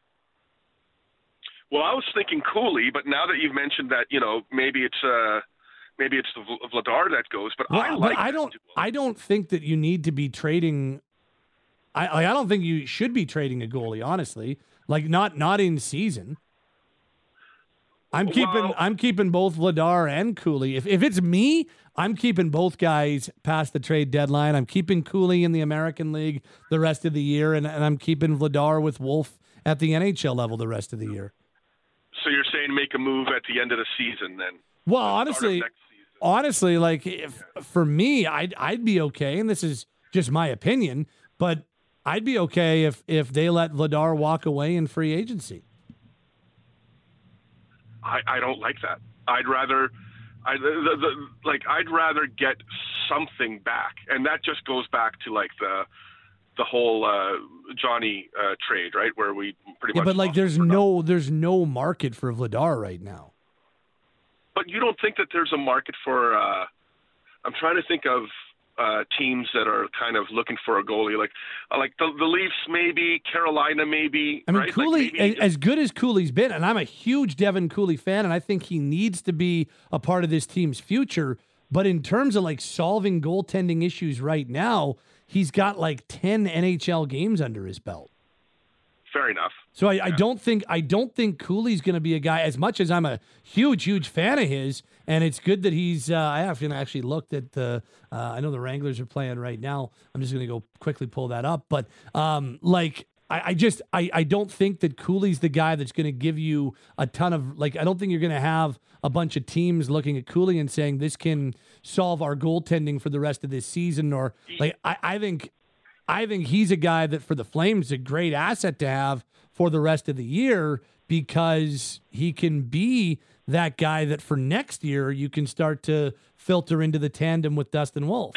Well, I was thinking Cooley, but now that you've mentioned that, you know, maybe it's uh maybe it's the Vladar that goes. But Well, I but like. I don't. I don't think that you need to be trading. I like, I don't think you should be trading a goalie. Honestly, like not not in season. I'm keeping Well- I'm keeping both Vladar and Cooley. If if it's me, I'm keeping both guys past the trade deadline. I'm keeping Cooley in the American League the rest of the year, and, and I'm keeping Vladar with Wolf at the N H L level the rest of the year. So you're saying make a move at the end of the season then? Well, Start of honestly, next season. honestly, like if for me, I'd I'd be okay, and this is just my opinion, but I'd be okay if if they let Vladar walk away in free agency. I, I don't like that. I'd rather, I the, the, the, like I'd rather get something back, and that just goes back to like the the whole uh, Johnny uh, trade, right? Where we pretty Yeah, much. but like lost there's for nothing. no there's no market for Vladar right now. But you don't think that there's a market for? Uh, I'm trying to think of uh, teams that are kind of looking for a goalie, like uh, like the, the Leafs, maybe Carolina, maybe. I mean, right? Cooley, like maybe, as good as Cooley's been, and I'm a huge Devin Cooley fan, and I think he needs to be a part of this team's future. But in terms of like solving goaltending issues right now, he's got like ten N H L games under his belt. Fair enough. So I, yeah. I don't think I don't think Cooley's going to be a guy. As much as I'm a huge, huge fan of his, and it's good that he's. Uh, I haven't actually looked at the. Uh, I know the Wranglers are playing right now. I'm just going to go quickly pull that up. But um, like I, I just I, I don't think that Cooley's the guy that's going to give you a ton of like. I don't think you're going to have a bunch of teams looking at Cooley and saying this can solve our goaltending for the rest of this season. Or like I, I think. I think he's a guy that for the Flames is a great asset to have for the rest of the year because he can be that guy that for next year you can start to filter into the tandem with Dustin Wolf.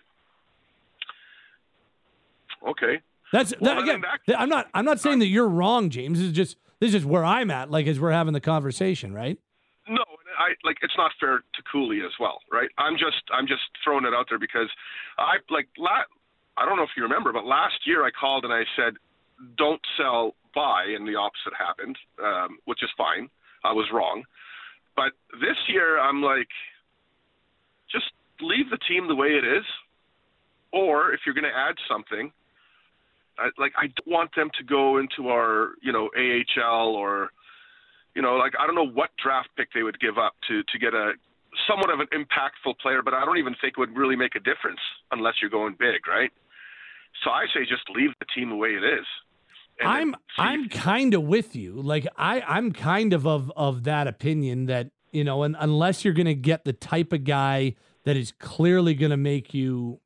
Okay. That's well, that, again. That, I'm not. I'm not saying that you're wrong, James. This is just this is where I'm at. Like as we're having the conversation, right? No, I like it's not fair to Cooley as well, right? I'm just I'm just throwing it out there because I like. La- I don't know if you remember, but last year I called and I said, don't sell, buy, and the opposite happened, um, which is fine. I was wrong. But this year I'm like, just leave the team the way it is. Or if you're going to add something, I, like I don't want them to go into our, you know, A H L or, you know, like I don't know what draft pick they would give up to, to get a somewhat of an impactful player, but I don't even think it would really make a difference unless you're going big, right? So I say just leave the team the way it is. I'm I'm kind of with you. Like I I'm kind of of of that opinion that, you know, and unless you're going to get the type of guy that is clearly going to make you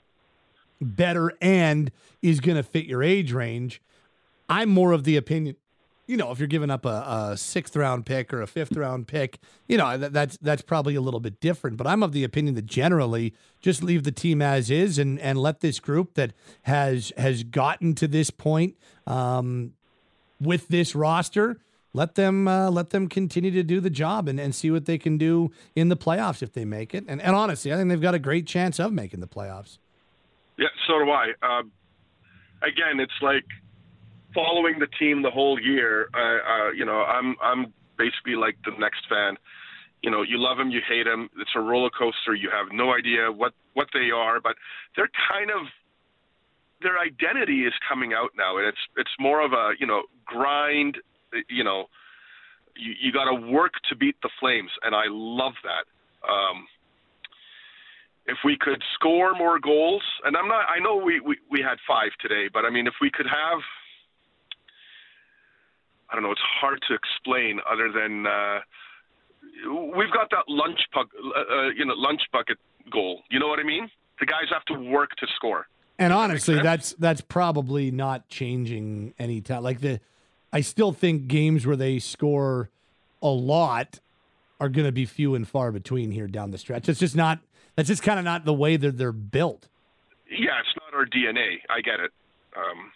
better and is going to fit your age range, I'm more of the opinion, you know, if you're giving up a, a sixth round pick or a fifth round pick, you know, that, that's that's probably a little bit different. But I'm of the opinion that generally just leave the team as is and, and let this group that has has gotten to this point um, with this roster, let them uh, let them continue to do the job and, and see what they can do in the playoffs if they make it. And, and honestly, I think they've got a great chance of making the playoffs. Yeah, so do I. Uh, again, it's like following the team the whole year, uh, uh, you know, I'm I'm basically like the next fan. You know, you love them, you hate them. It's a roller coaster. You have no idea what, what they are, but they're kind of their identity is coming out now, and it's it's more of a you know grind. You know, you you got to work to beat the Flames, and I love that. Um, if we could score more goals, and I'm not, I know we, we, we had five today, but I mean, if we could have. I don't know. It's hard to explain other than uh, we've got that lunch bucket, uh, you know, lunch bucket goal. You know what I mean? The guys have to work to score. And honestly, that that's that's probably not changing any time. Like the, I still think games where they score a lot are going to be few and far between here down the stretch. It's just not. That's just kind of not the way that they're built. Yeah, it's not our D N A. I get it. Um,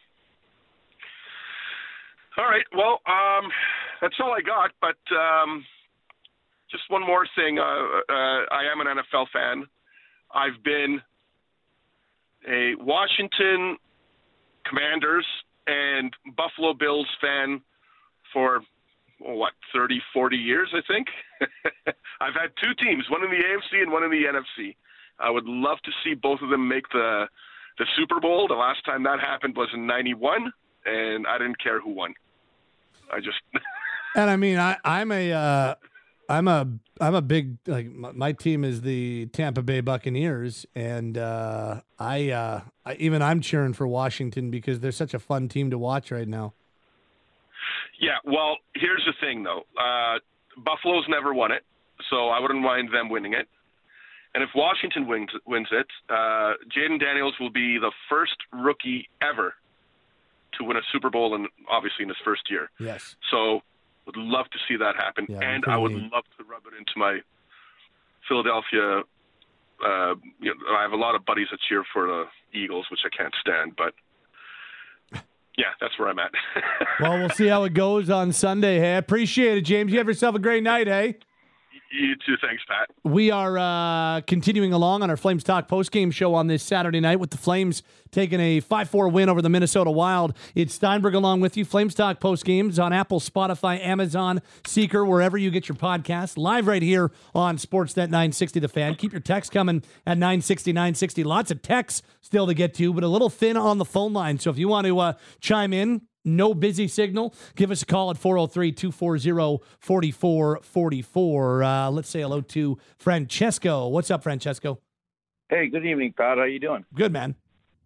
All right. Well, um, that's all I got. But um, just one more thing. Uh, uh, I am an N F L fan. I've been a Washington Commanders and Buffalo Bills fan for, oh, what, thirty, forty years, I think. I've had two teams, one in the A F C and one in the N F C. I would love to see both of them make the the Super Bowl. The last time that happened was in ninety-one, and I didn't care who won. I just and I mean I I'm a uh, I'm a I'm a big like my, my team is the Tampa Bay Buccaneers, and uh, I, uh, I even I'm cheering for Washington because they're such a fun team to watch right now. Yeah, well, here's the thing though. Uh, Buffalo's never won it, so I wouldn't mind them winning it. And if Washington wins wins it, uh, Jaden Daniels will be the first rookie ever to win a Super Bowl, and obviously in his first year. Yes. So would love to see that happen, yeah, and I would neat. love to rub it into my Philadelphia. Uh, you know, I have a lot of buddies that cheer for the Eagles, which I can't stand, but yeah, that's where I'm at. Well, we'll see how it goes on Sunday. Hey, I appreciate it, James. You have yourself a great night, hey? You too. Thanks, Pat. We are uh, continuing along on our Flames Talk postgame show on this Saturday night with the Flames taking a five four win over the Minnesota Wild. It's Steinberg along with you. Flames Talk postgames on Apple, Spotify, Amazon, Seeker, wherever you get your podcasts. Live right here on Sportsnet nine sixty The Fan. Keep your texts coming at nine sixty, nine sixty. Lots of texts still to get to, but a little thin on the phone line. So if you want to uh, chime in, no busy signal, give us a call at four oh three, two four zero, four four four four. Uh, let's say hello to Francesco. What's up, Francesco? Hey, good evening, Pat. How you doing? Good, man.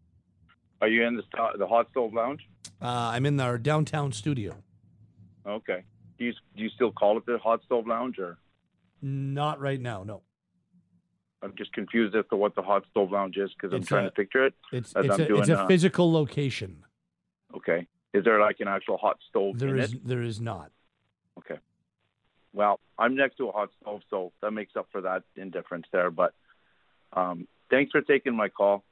Are you in the st- the Hot Stove Lounge? Uh, I'm in our downtown studio. Okay. Do you do you still call it the Hot Stove Lounge, or? Not right now, no. I'm just confused as to what the Hot Stove Lounge is because I'm It's trying a- to picture it. It's as it's I'm a, doing, it's a uh, physical location. Okay. Is there like an actual hot stove There in is it? there is not. Okay. Well, I'm next to a hot stove, so that makes up for that indifference there. But um, thanks for taking my call.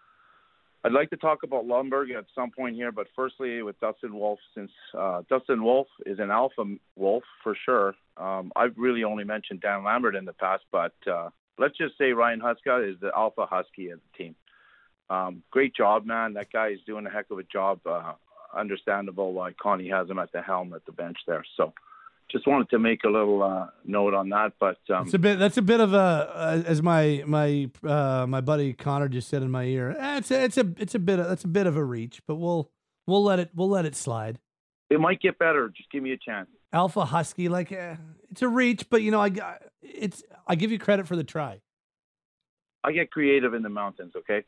I'd like to talk about Lundberg at some point here, but firstly with Dustin Wolf, since uh, Dustin Wolf is an alpha wolf for sure. Um, I've really only mentioned Dan Lambert in the past, but uh, let's just say Ryan Huska is the alpha husky of the team. Um, great job, man. That guy is doing a heck of a job. Uh, understandable why Connie has him at the helm at the bench there. So just wanted to make a little uh, note on that. But um, It's a bit. That's a bit of a, uh, as my my uh, my buddy Connor just said in my ear. eh, It's a, it's a it's a bit. Of, that's a bit of a reach, but we'll we'll let it we'll let it slide. it might get better. Just give me a chance. Alpha husky, like eh, it's a reach, but you know I got- it's I give you credit for the try. I get creative in the mountains, okay?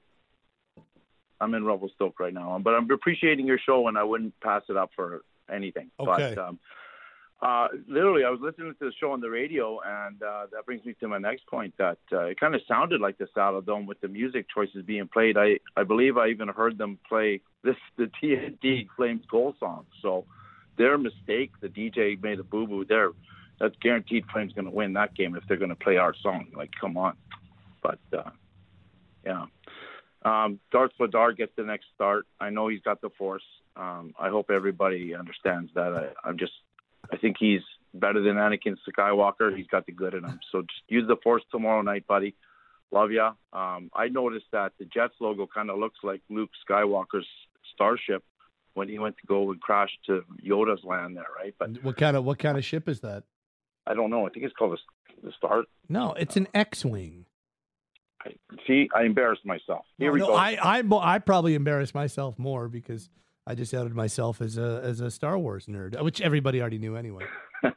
I'm in Revelstoke right now, but I'm appreciating your show, and I wouldn't pass it up for anything. Okay. But um, uh, literally, I was listening to the show on the radio, and uh, that brings me to my next point, that uh, it kind of sounded like the Saddle Dome with the music choices being played. I, I believe I even heard them play this the T N T Flames goal song. So their mistake, the D J made a boo-boo there. That's guaranteed Flames going to win that game if they're going to play our song. Like, come on. But, uh, yeah. Um, Darth Vader gets the next start. I know he's got the Force. Um, I hope everybody understands that. I, I'm just, I think he's better than Anakin Skywalker. He's got the good in him. So just use the Force tomorrow night, buddy. Love ya. Um, I noticed that the Jets logo kind of looks like Luke Skywalker's starship when he went to go and crash to Yoda's land there, right? But What kind of what kind of ship is that? I don't know. I think it's called the, the Star. No, it's an X-wing. I, see, I embarrassed myself. Here No, we no, go. I, I I probably embarrassed myself more because I just outed myself as a as a Star Wars nerd, which everybody already knew anyway.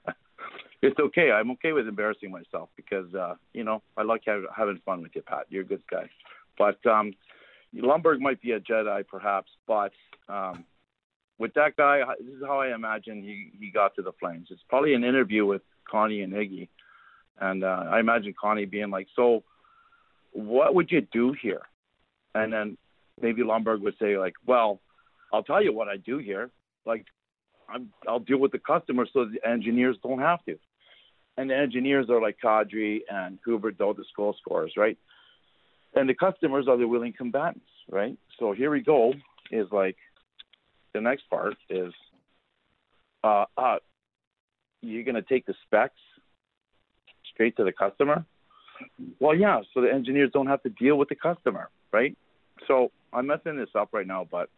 It's okay. I'm okay with embarrassing myself because, uh, you know, I like having, having fun with you, Pat. You're a good guy. But um, Lundberg might be a Jedi, perhaps, but um, with that guy, this is how I imagine he, he got to the Flames. It's probably an interview with Connie and Iggy. And uh, I imagine Connie being like, so what would you do here? And then maybe Lundberg would say, like, well, I'll tell you what I do here. Like, I'm, I'll deal with the customer so the engineers don't have to. And the engineers are like Kadri and Hubert, though, the goal scorers, right? And the customers are the willing combatants, right? So here we go is like the next part is uh, uh, you're going to take the specs straight to the customer? Well, yeah, so the engineers don't have to deal with the customer, right? So I'm messing this up right now, but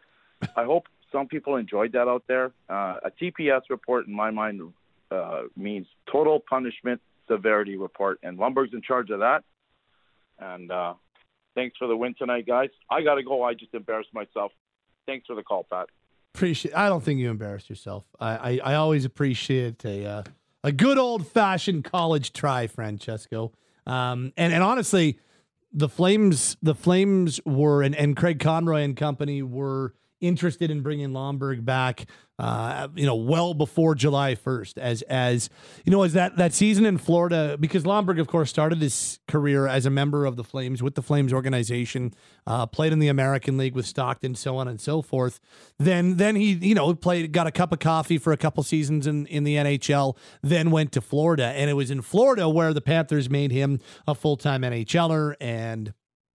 I hope some people enjoyed that out there. Uh, a T P S report, in my mind, uh, means total punishment severity report, and Lundberg's in charge of that. And uh, thanks for the win tonight, guys. I got to go. I just embarrassed myself. Thanks for the call, Pat. Appreciate. I don't think you embarrassed yourself. I I, I always appreciate a uh, a good old fashioned college try, Francesco. Um, and and honestly, the Flames the Flames were and, and Craig Conroy and company were interested in bringing Lundberg back, uh, you know, well before July first, as, as, you know, as that, that season in Florida, because Lundberg, of course, started his career as a member of the Flames with the Flames organization, uh, played in the American League with Stockton, so on and so forth. Then, then he, you know, played, got a cup of coffee for a couple seasons in, in the N H L, then went to Florida. And it was in Florida where the Panthers made him a full-time NHLer, and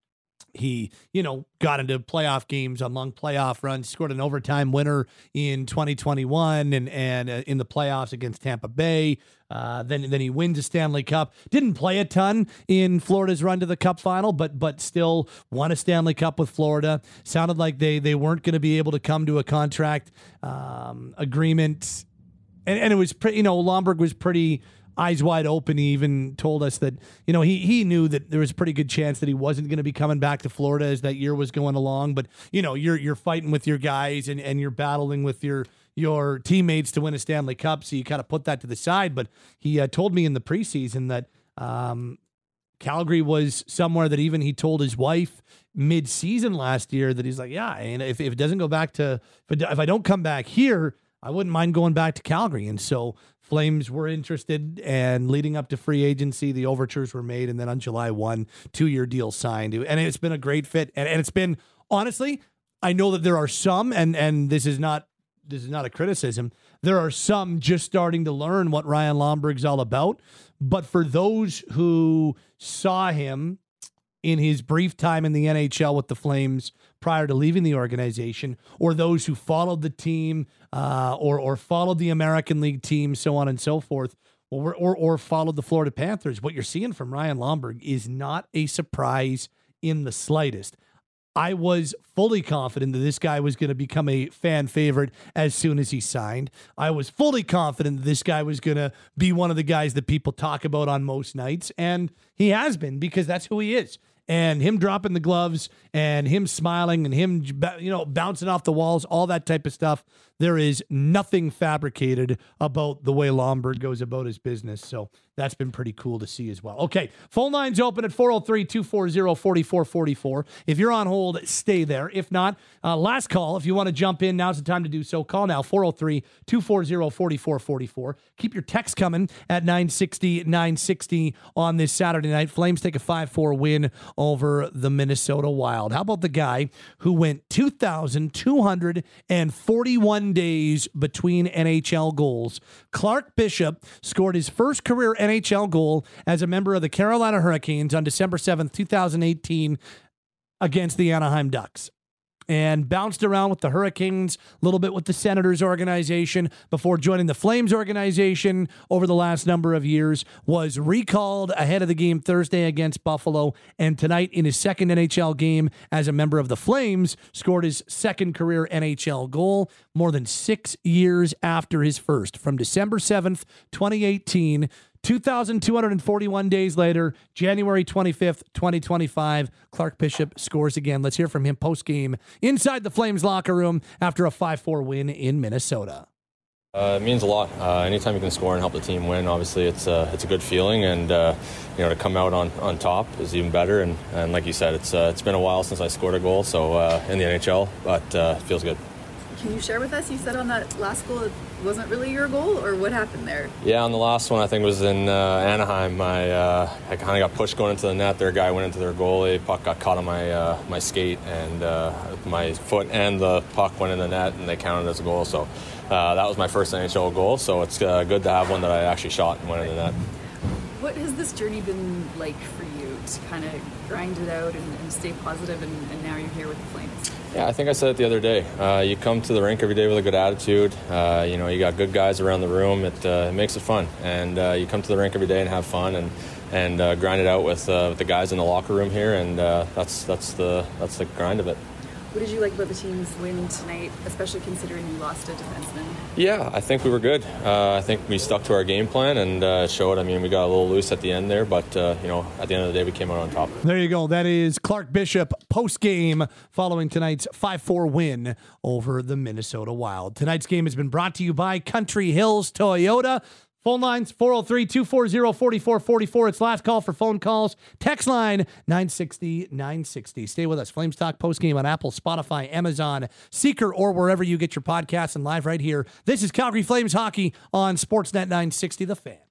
He, you know, got into playoff games on long playoff runs, scored an overtime winner in twenty twenty-one and and uh, in the playoffs against Tampa Bay. Uh, then then he wins a Stanley Cup. Didn't play a ton in Florida's run to the Cup final, but but still won a Stanley Cup with Florida. Sounded like they they weren't going to be able to come to a contract um, agreement, and and it was pretty. You know, Lomberg was pretty eyes wide open. He even told us that, you know, he he knew that there was a pretty good chance that he wasn't going to be coming back to Florida as that year was going along. But, you know, you're you're fighting with your guys and, and you're battling with your your teammates to win a Stanley Cup. So you kind of put that to the side. But he uh, told me in the preseason that um, Calgary was somewhere that even he told his wife mid-season last year that he's like, yeah, and if, if it doesn't go back to, if, it, if I don't come back here, I wouldn't mind going back to Calgary. And so Flames were interested, and leading up to free agency, the overtures were made. And then on July first, two-year deal signed. And it's been a great fit. And, and it's been, honestly, I know that there are some, and and this is not this is not a criticism, there are some just starting to learn what Ryan Lomberg's all about. But for those who saw him in his brief time in the N H L with the Flames prior to leaving the organization, or those who followed the team uh, or or followed the American League team, so on and so forth, or, or or followed the Florida Panthers, what you're seeing from Ryan Lomberg is not a surprise in the slightest. I was fully confident that this guy was going to become a fan favorite as soon as he signed. I was fully confident that this guy was going to be one of the guys that people talk about on most nights, and he has been, because that's who he is. And him dropping the gloves and him smiling and him, you know, bouncing off the walls, all that type of stuff. There is nothing fabricated about the way Lomberg goes about his business. So that's been pretty cool to see as well. Okay, phone lines open at four oh three, two four zero, four four four four. If you're on hold, stay there. If not, uh, last call. If you want to jump in, now's the time to do so. Call now, four oh three, two four zero, four four four four. Keep your text coming at nine sixty, nine sixty on this Saturday night. Flames take a five four win over the Minnesota Wild. How about the guy who went two thousand two hundred forty-one days between N H L goals? Clark Bishop scored his first career N H L goal as a member of the Carolina Hurricanes on December seventh, twenty eighteen against the Anaheim Ducks, and bounced around with the Hurricanes, a little bit with the Senators organization before joining the Flames organization over the last number of years, was recalled ahead of the game Thursday against Buffalo, and tonight in his second N H L game as a member of the Flames, scored his second career N H L goal more than six years after his first. From December seventh, twenty eighteen, two thousand two hundred forty-one days later, January twenty-fifth, twenty twenty-five, Clark Bishop scores again. Let's hear from him post-game inside the Flames locker room after a five four win in Minnesota. Uh, it means a lot. Uh, anytime you can score and help the team win, obviously it's uh, it's a good feeling, and uh, you know, to come out on, on top is even better. And, and like you said, it's uh, it's been a while since I scored a goal, so uh, in the N H L, but uh, it feels good. Can you share with us, you said on that last goal it wasn't really your goal, or what happened there? Yeah, on the last one, I think it was in uh, Anaheim, I, uh, I kind of got pushed going into the net. Their guy went into their goalie, puck got caught on my uh, my skate, and uh, my foot and the puck went in the net, and they counted as a goal. So uh, that was my first N H L goal, so it's uh, good to have one that I actually shot and went in the net. What has this journey been like for you to kind of grind it out and, and stay positive, and, and now you're here with the Flames? Yeah, I think I said it the other day. Uh, you come to the rink every day with a good attitude. Uh, you know, you got good guys around the room. It, uh, it makes it fun. And uh, you come to the rink every day and have fun and and uh, grind it out with, uh, with the guys in the locker room here. And uh, that's that's the that's the grind of it. What did you like about the team's win tonight, especially considering you lost a defenseman? Yeah, I think we were good. Uh, I think we stuck to our game plan and uh, showed. I mean, we got a little loose at the end there, but uh, you know, at the end of the day, we came out on top. There you go. That is Clark Bishop post-game following tonight's five four win over the Minnesota Wild. Tonight's game has been brought to you by Country Hills Toyota. Phone lines, four oh three, two four zero, four four four four. It's last call for phone calls. Text line, nine sixty, nine sixty. Stay with us. Flames Talk postgame on Apple, Spotify, Amazon, Seeker, or wherever you get your podcasts, and live right here. This is Calgary Flames Hockey on Sportsnet nine sixty, The Fan.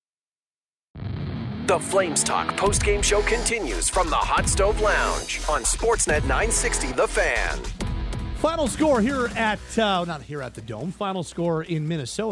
The Flames Talk postgame show continues from the Hot Stove Lounge on Sportsnet nine sixty, The Fan. Final score here at, uh, not here at the Dome, final score in Minnesota.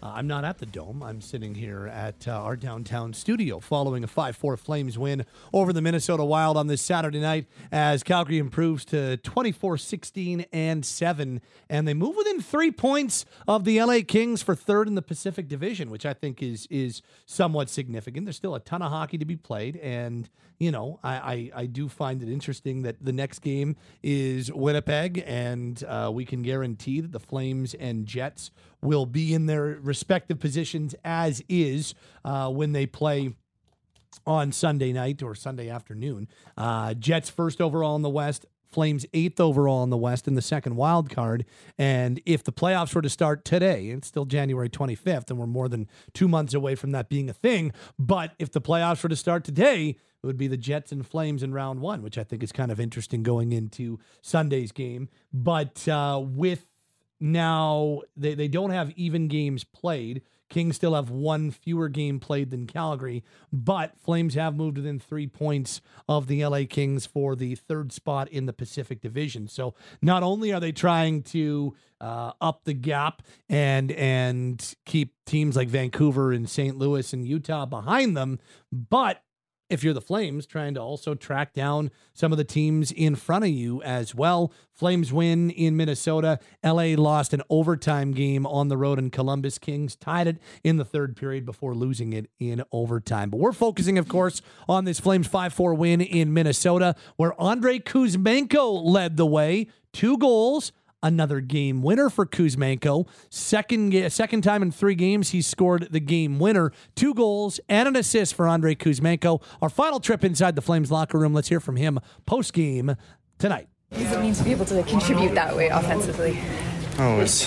Uh, I'm not at the Dome. I'm sitting here at uh, our downtown studio following a five four Flames win over the Minnesota Wild on this Saturday night as Calgary improves to twenty-four sixteen and seven, and they move within three points of the L A Kings for third in the Pacific Division, which I think is is somewhat significant. There's still a ton of hockey to be played, and you know, I, I, I do find it interesting that the next game is Winnipeg, and uh, we can guarantee that the Flames and Jets will be in their respective positions as is uh, when they play on Sunday night or Sunday afternoon. Uh, Jets first overall in the West, Flames eighth overall in the West in the second wild card. And if the playoffs were to start today, it's still January twenty-fifth, and we're more than two months away from that being a thing. But if the playoffs were to start today, it would be the Jets and Flames in round one, which I think is kind of interesting going into Sunday's game. But uh, with now, they, they don't have even games played. Kings still have one fewer game played than Calgary, but Flames have moved within three points of the L A Kings for the third spot in the Pacific Division. So not only are they trying to uh, up the gap and and keep teams like Vancouver and Saint Louis and Utah behind them, but if you're the Flames, trying to also track down some of the teams in front of you as well. Flames win in Minnesota. L A lost an overtime game on the road in Columbus. Kings tied it in the third period before losing it in overtime. But we're focusing, of course, on this Flames five four win in Minnesota, where Andrei Kuzmenko led the way. Two goals. Another game winner for Kuzmenko. Second, second time in three games, he scored the game winner. Two goals and an assist for Andrei Kuzmenko. Our final trip inside the Flames locker room. Let's hear from him post-game tonight. What does it mean to be able to contribute that way offensively? Oh, it's,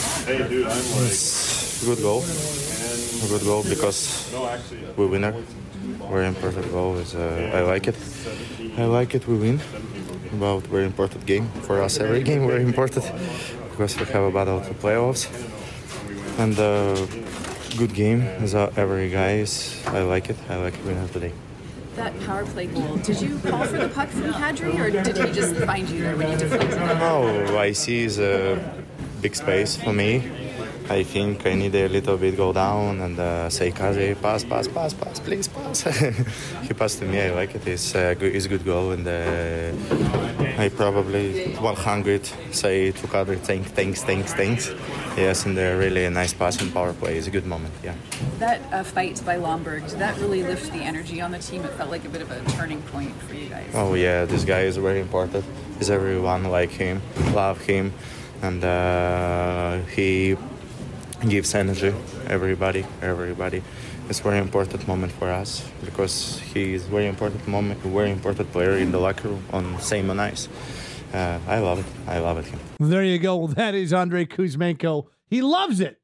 it's a good goal. A good goal because we win it. Very important goal. Is, uh, I like it. I like it. We win. About very important game for us. Every game very important because we have a battle to playoffs, and uh, good game as uh, every guy is. I like it. I like it. We have today. That power play goal. Did you call for the puck from Kadri, or did he just find you there when you deflected? No, I see is a big space for me. I think I need a little bit go down and uh, say, Kaze, pass, pass, pass, pass, please pass. He passed to me. I like it. It's a good, it's a good goal, and uh, I probably one hundred say to Kadri, thanks, thanks, thanks, thanks. Yes, and uh, really a nice pass and power play. It's a good moment. Yeah. That uh, fight by Lomberg, did that really lift the energy on the team? It felt like a bit of a turning point for you guys. Oh yeah, this guy is very important. Is everyone like him, love him, and uh, he gives energy, everybody, everybody. It's a very important moment for us because he is very important moment, very important player in the locker room on same on ice. Uh, I love it. I love it. There you go. That is Andrei Kuzmenko. He loves it.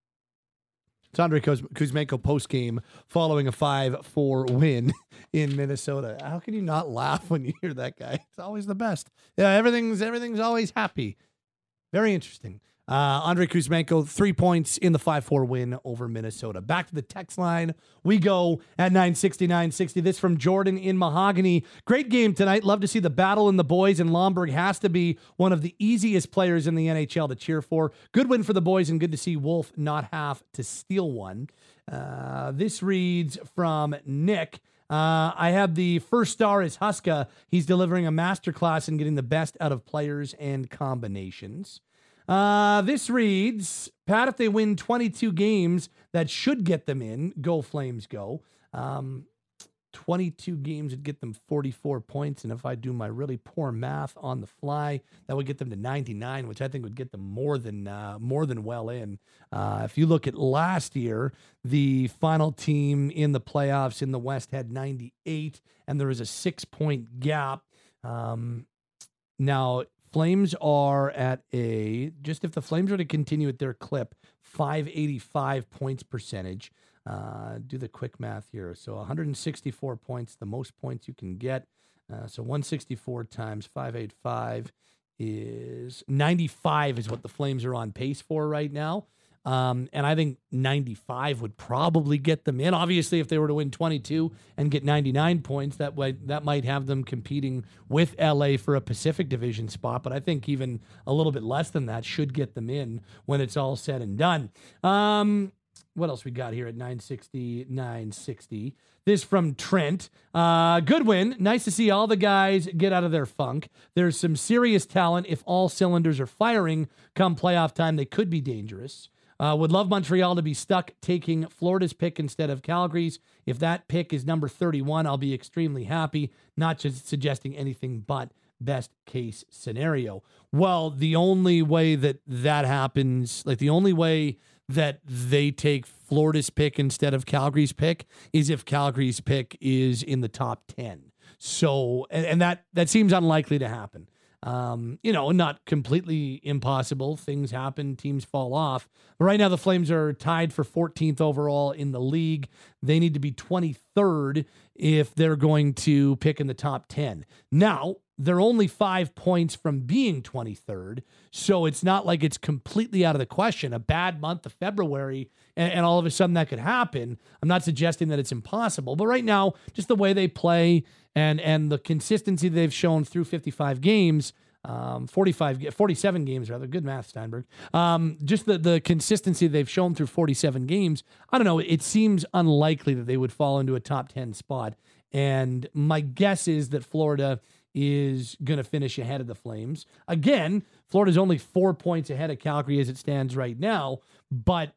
It's Andrei Kuzmenko post-game following a five four win in Minnesota. How can you not laugh when you hear that guy? It's always the best. Yeah, everything's everything's always happy. Very interesting. Uh, Andrei Kuzmenko, three points in the five four win over Minnesota. Back to the text line we go at nine sixty, nine sixty. This from Jordan in Mahogany. Great game tonight. Love to see the battle in the boys, and Lomberg has to be one of the easiest players in the N H L to cheer for. Good win for the boys, and good to see Wolf not have to steal one. Uh, this reads from Nick. Uh, I have the first star is Huska. He's delivering a masterclass in getting the best out of players and combinations. Uh, this reads, Pat, if they win twenty-two games, that should get them in. Go Flames, go. Um, twenty-two games would get them forty-four points, and if I do my really poor math on the fly, that would get them to ninety-nine, which I think would get them more than uh, more than well in. Uh, if you look at last year, the final team in the playoffs in the West had ninety-eight, and there was a six-point gap. Um, now, Flames are at a, just if the Flames were to continue at their clip, five eighty-five points percentage. Uh, do the quick math here. So one hundred sixty-four points, the most points you can get. Uh, so one hundred sixty-four times five eighty-five is ninety-five is what the Flames are on pace for right now. Um, and I think ninety-five would probably get them in. Obviously, if they were to win twenty-two and get ninety-nine points, that way, that might have them competing with L A for a Pacific Division spot. But I think even a little bit less than that should get them in when it's all said and done. Um, what else we got here at nine sixty, nine sixty? This from Trent. Uh, good win. Nice to see all the guys get out of their funk. There's some serious talent. If all cylinders are firing come playoff time, they could be dangerous. Uh, would love Montreal to be stuck taking Florida's pick instead of Calgary's. If that pick is number thirty-one, I'll be extremely happy. Not just suggesting anything but best case scenario. Well, the only way that that happens, like the only way that they take Florida's pick instead of Calgary's pick is if Calgary's pick is in the top ten. So, and, and that, that seems unlikely to happen. Um, you know, not completely impossible. Things happen, teams fall off. But right now the Flames are tied for fourteenth overall in the league. They need to be twenty-third if they're going to pick in the top ten. Now, they're only five points from being twenty-third, so it's not like it's completely out of the question. A bad month of February, and, and all of a sudden that could happen. I'm not suggesting that it's impossible, but right now, just the way they play and and the consistency they've shown through fifty-five games, um, forty-five, forty-seven games rather. Good math, Steinberg. Um, just the the consistency they've shown through forty-seven games. I don't know. It seems unlikely that they would fall into a top ten spot, and my guess is that Florida is going to finish ahead of the Flames. Again, Florida's only four points ahead of Calgary as it stands right now, but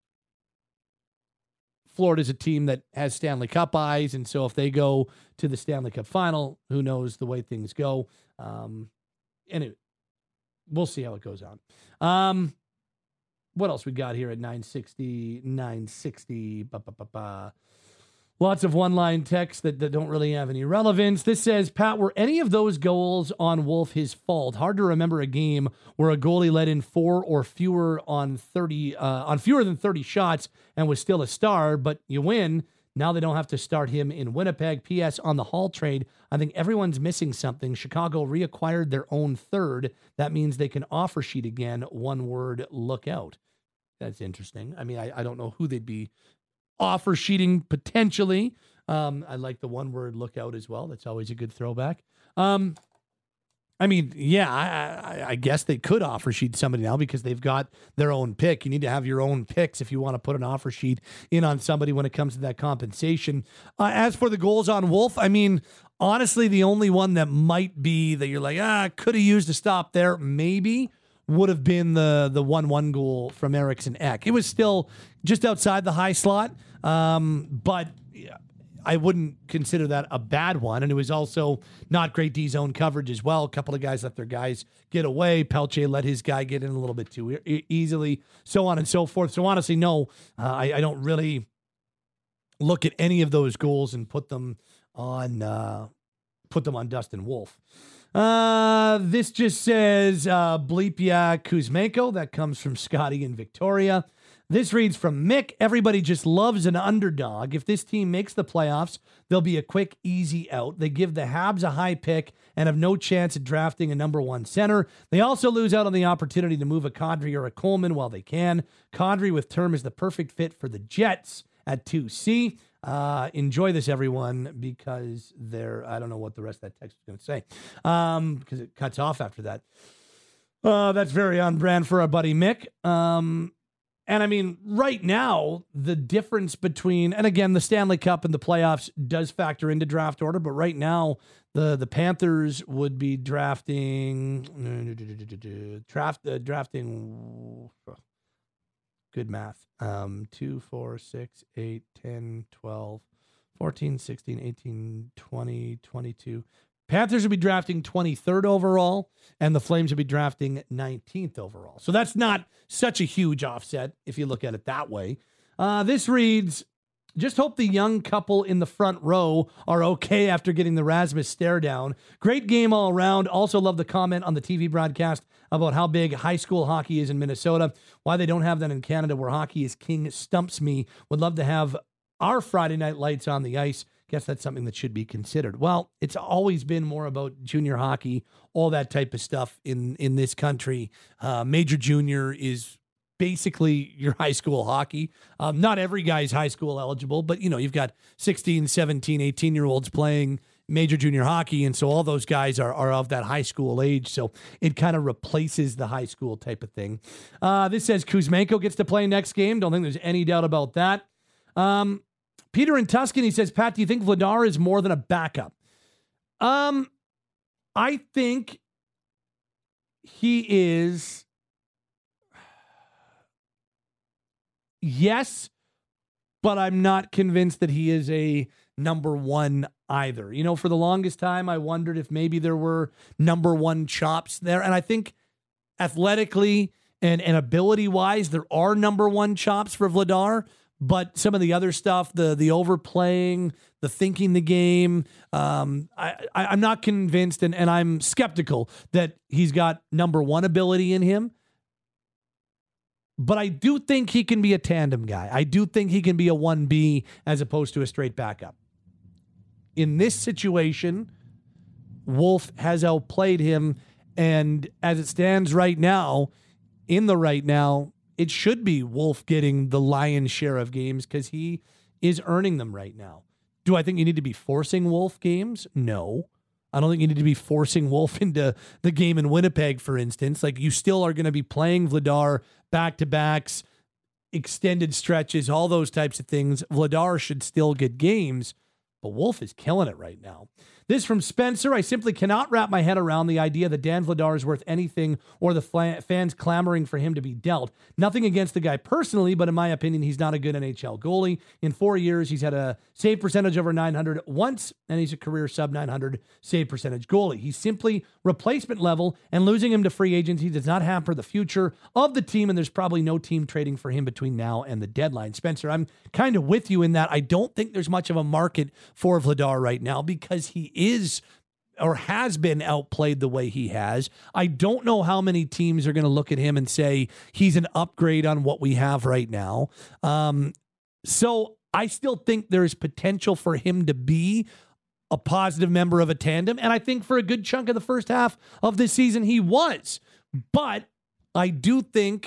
Florida's a team that has Stanley Cup eyes, and so if they go to the Stanley Cup final, who knows the way things go. Um, anyway, we'll see how it goes on. Um, what else we got here at nine sixty, nine sixty? Ba, ba, ba, ba. Lots of one-line text that, that don't really have any relevance. This says, Pat, were any of those goals on Wolf his fault? Hard to remember a game where a goalie let in four or fewer on thirty uh, on fewer than thirty shots and was still a star, but you win. Now they don't have to start him in Winnipeg. P S on the Hall trade, I think everyone's missing something. Chicago reacquired their own third. That means they can offer sheet again. One word, look out. That's interesting. I mean, I, I don't know who they'd be offer sheeting potentially. Um, I like the one word look out as well. That's always a good throwback. Um, I mean, yeah, I, I, I guess they could offer sheet somebody now because they've got their own pick. You need to have your own picks if you want to put an offer sheet in on somebody when it comes to that compensation. Uh, as for the goals on Wolf, I mean, honestly, the only one that might be that you're like, ah, could have used a stop there, maybe, would have been the the one one goal from Eriksson Ek. It was still just outside the high slot, um, but I wouldn't consider that a bad one. And it was also not great D-zone coverage as well. A couple of guys let their guys get away. Pelche let his guy get in a little bit too e- easily, so on and so forth. So honestly, no, uh, I, I don't really look at any of those goals and put them on uh, put them on Dustin Wolf. Uh, this just says, uh, bleep yeah, Kuzmenko. That comes from Scotty in Victoria. This reads from Mick. Everybody just loves an underdog. If this team makes the playoffs, there'll be a quick, easy out. They give the Habs a high pick and have no chance at drafting a number one center. They also lose out on the opportunity to move a Kadri or a Coleman while they can. Kadri with term is the perfect fit for the Jets at two C. Uh, enjoy this, everyone, because they're, I don't know what the rest of that text is going to say, um, because it cuts off after that. Uh, that's very on brand for our buddy Mick. Um, and I mean, right now, the difference between, and again, the Stanley Cup and the playoffs does factor into draft order, but right now, the, the Panthers would be drafting, draft, uh, drafting, good math. Um, two, four, six, eight, ten, twelve, fourteen, sixteen, eighteen, twenty, twenty-two. Panthers would be drafting twenty-third overall, and the Flames would be drafting nineteenth overall. So that's not such a huge offset if you look at it that way. Uh, this reads, just hope the young couple in the front row are okay after getting the Rasmus stare down. Great game all around. Also love the comment on the T V broadcast about how big high school hockey is in Minnesota. Why they don't have that in Canada where hockey is king stumps me. Would love to have our Friday night lights on the ice. Guess that's something that should be considered. Well, it's always been more about junior hockey, all that type of stuff in, in this country. Uh, Major Junior is basically your high school hockey. Um, not every guy's high school eligible, but, you know, you've got sixteen, seventeen, eighteen-year-olds playing major junior hockey, and so all those guys are, are of that high school age, so it kind of replaces the high school type of thing. Uh, this says Kuzmenko gets to play next game. Don't think there's any doubt about that. Um, Peter in Tuscany says, Pat, do you think Vladar is more than a backup? Um, I think he is... Yes, but I'm not convinced that he is a number one either. You know, for the longest time, I wondered if maybe there were number one chops there. And I think athletically and, and ability-wise, there are number one chops for Vladar. But some of the other stuff, the the overplaying, the thinking the game, um, I, I, I'm not convinced, and, and I'm skeptical that he's got number one ability in him. But I do think he can be a tandem guy. I do think he can be a one B as opposed to a straight backup. In this situation, Wolf has outplayed him, and as it stands right now, in the right now, it should be Wolf getting the lion's share of games because he is earning them right now. Do I think you need to be forcing Wolf games? No. I don't think you need to be forcing Wolf into the game in Winnipeg, for instance. Like, you still are going to be playing Vladar back-to-backs, extended stretches, all those types of things. Vladar should still get games, but Wolf is killing it right now. This from Spencer. I simply cannot wrap my head around the idea that Dan Vladar is worth anything or the fla- fans clamoring for him to be dealt. Nothing against the guy personally, but in my opinion, he's not a good N H L goalie. In four years, he's had a save percentage over nine hundred once, and he's a career sub nine hundred save percentage goalie. He's simply replacement level, and losing him to free agency does not hamper the future of the team, and there's probably no team trading for him between now and the deadline. Spencer, I'm kind of with you in that I don't think there's much of a market for Vladar right now because he is or has been outplayed the way he has. I don't know how many teams are going to look at him and say he's an upgrade on what we have right now. Um, so I still think there's potential for him to be a positive member of a tandem. And I think for a good chunk of the first half of this season, he was. But I do think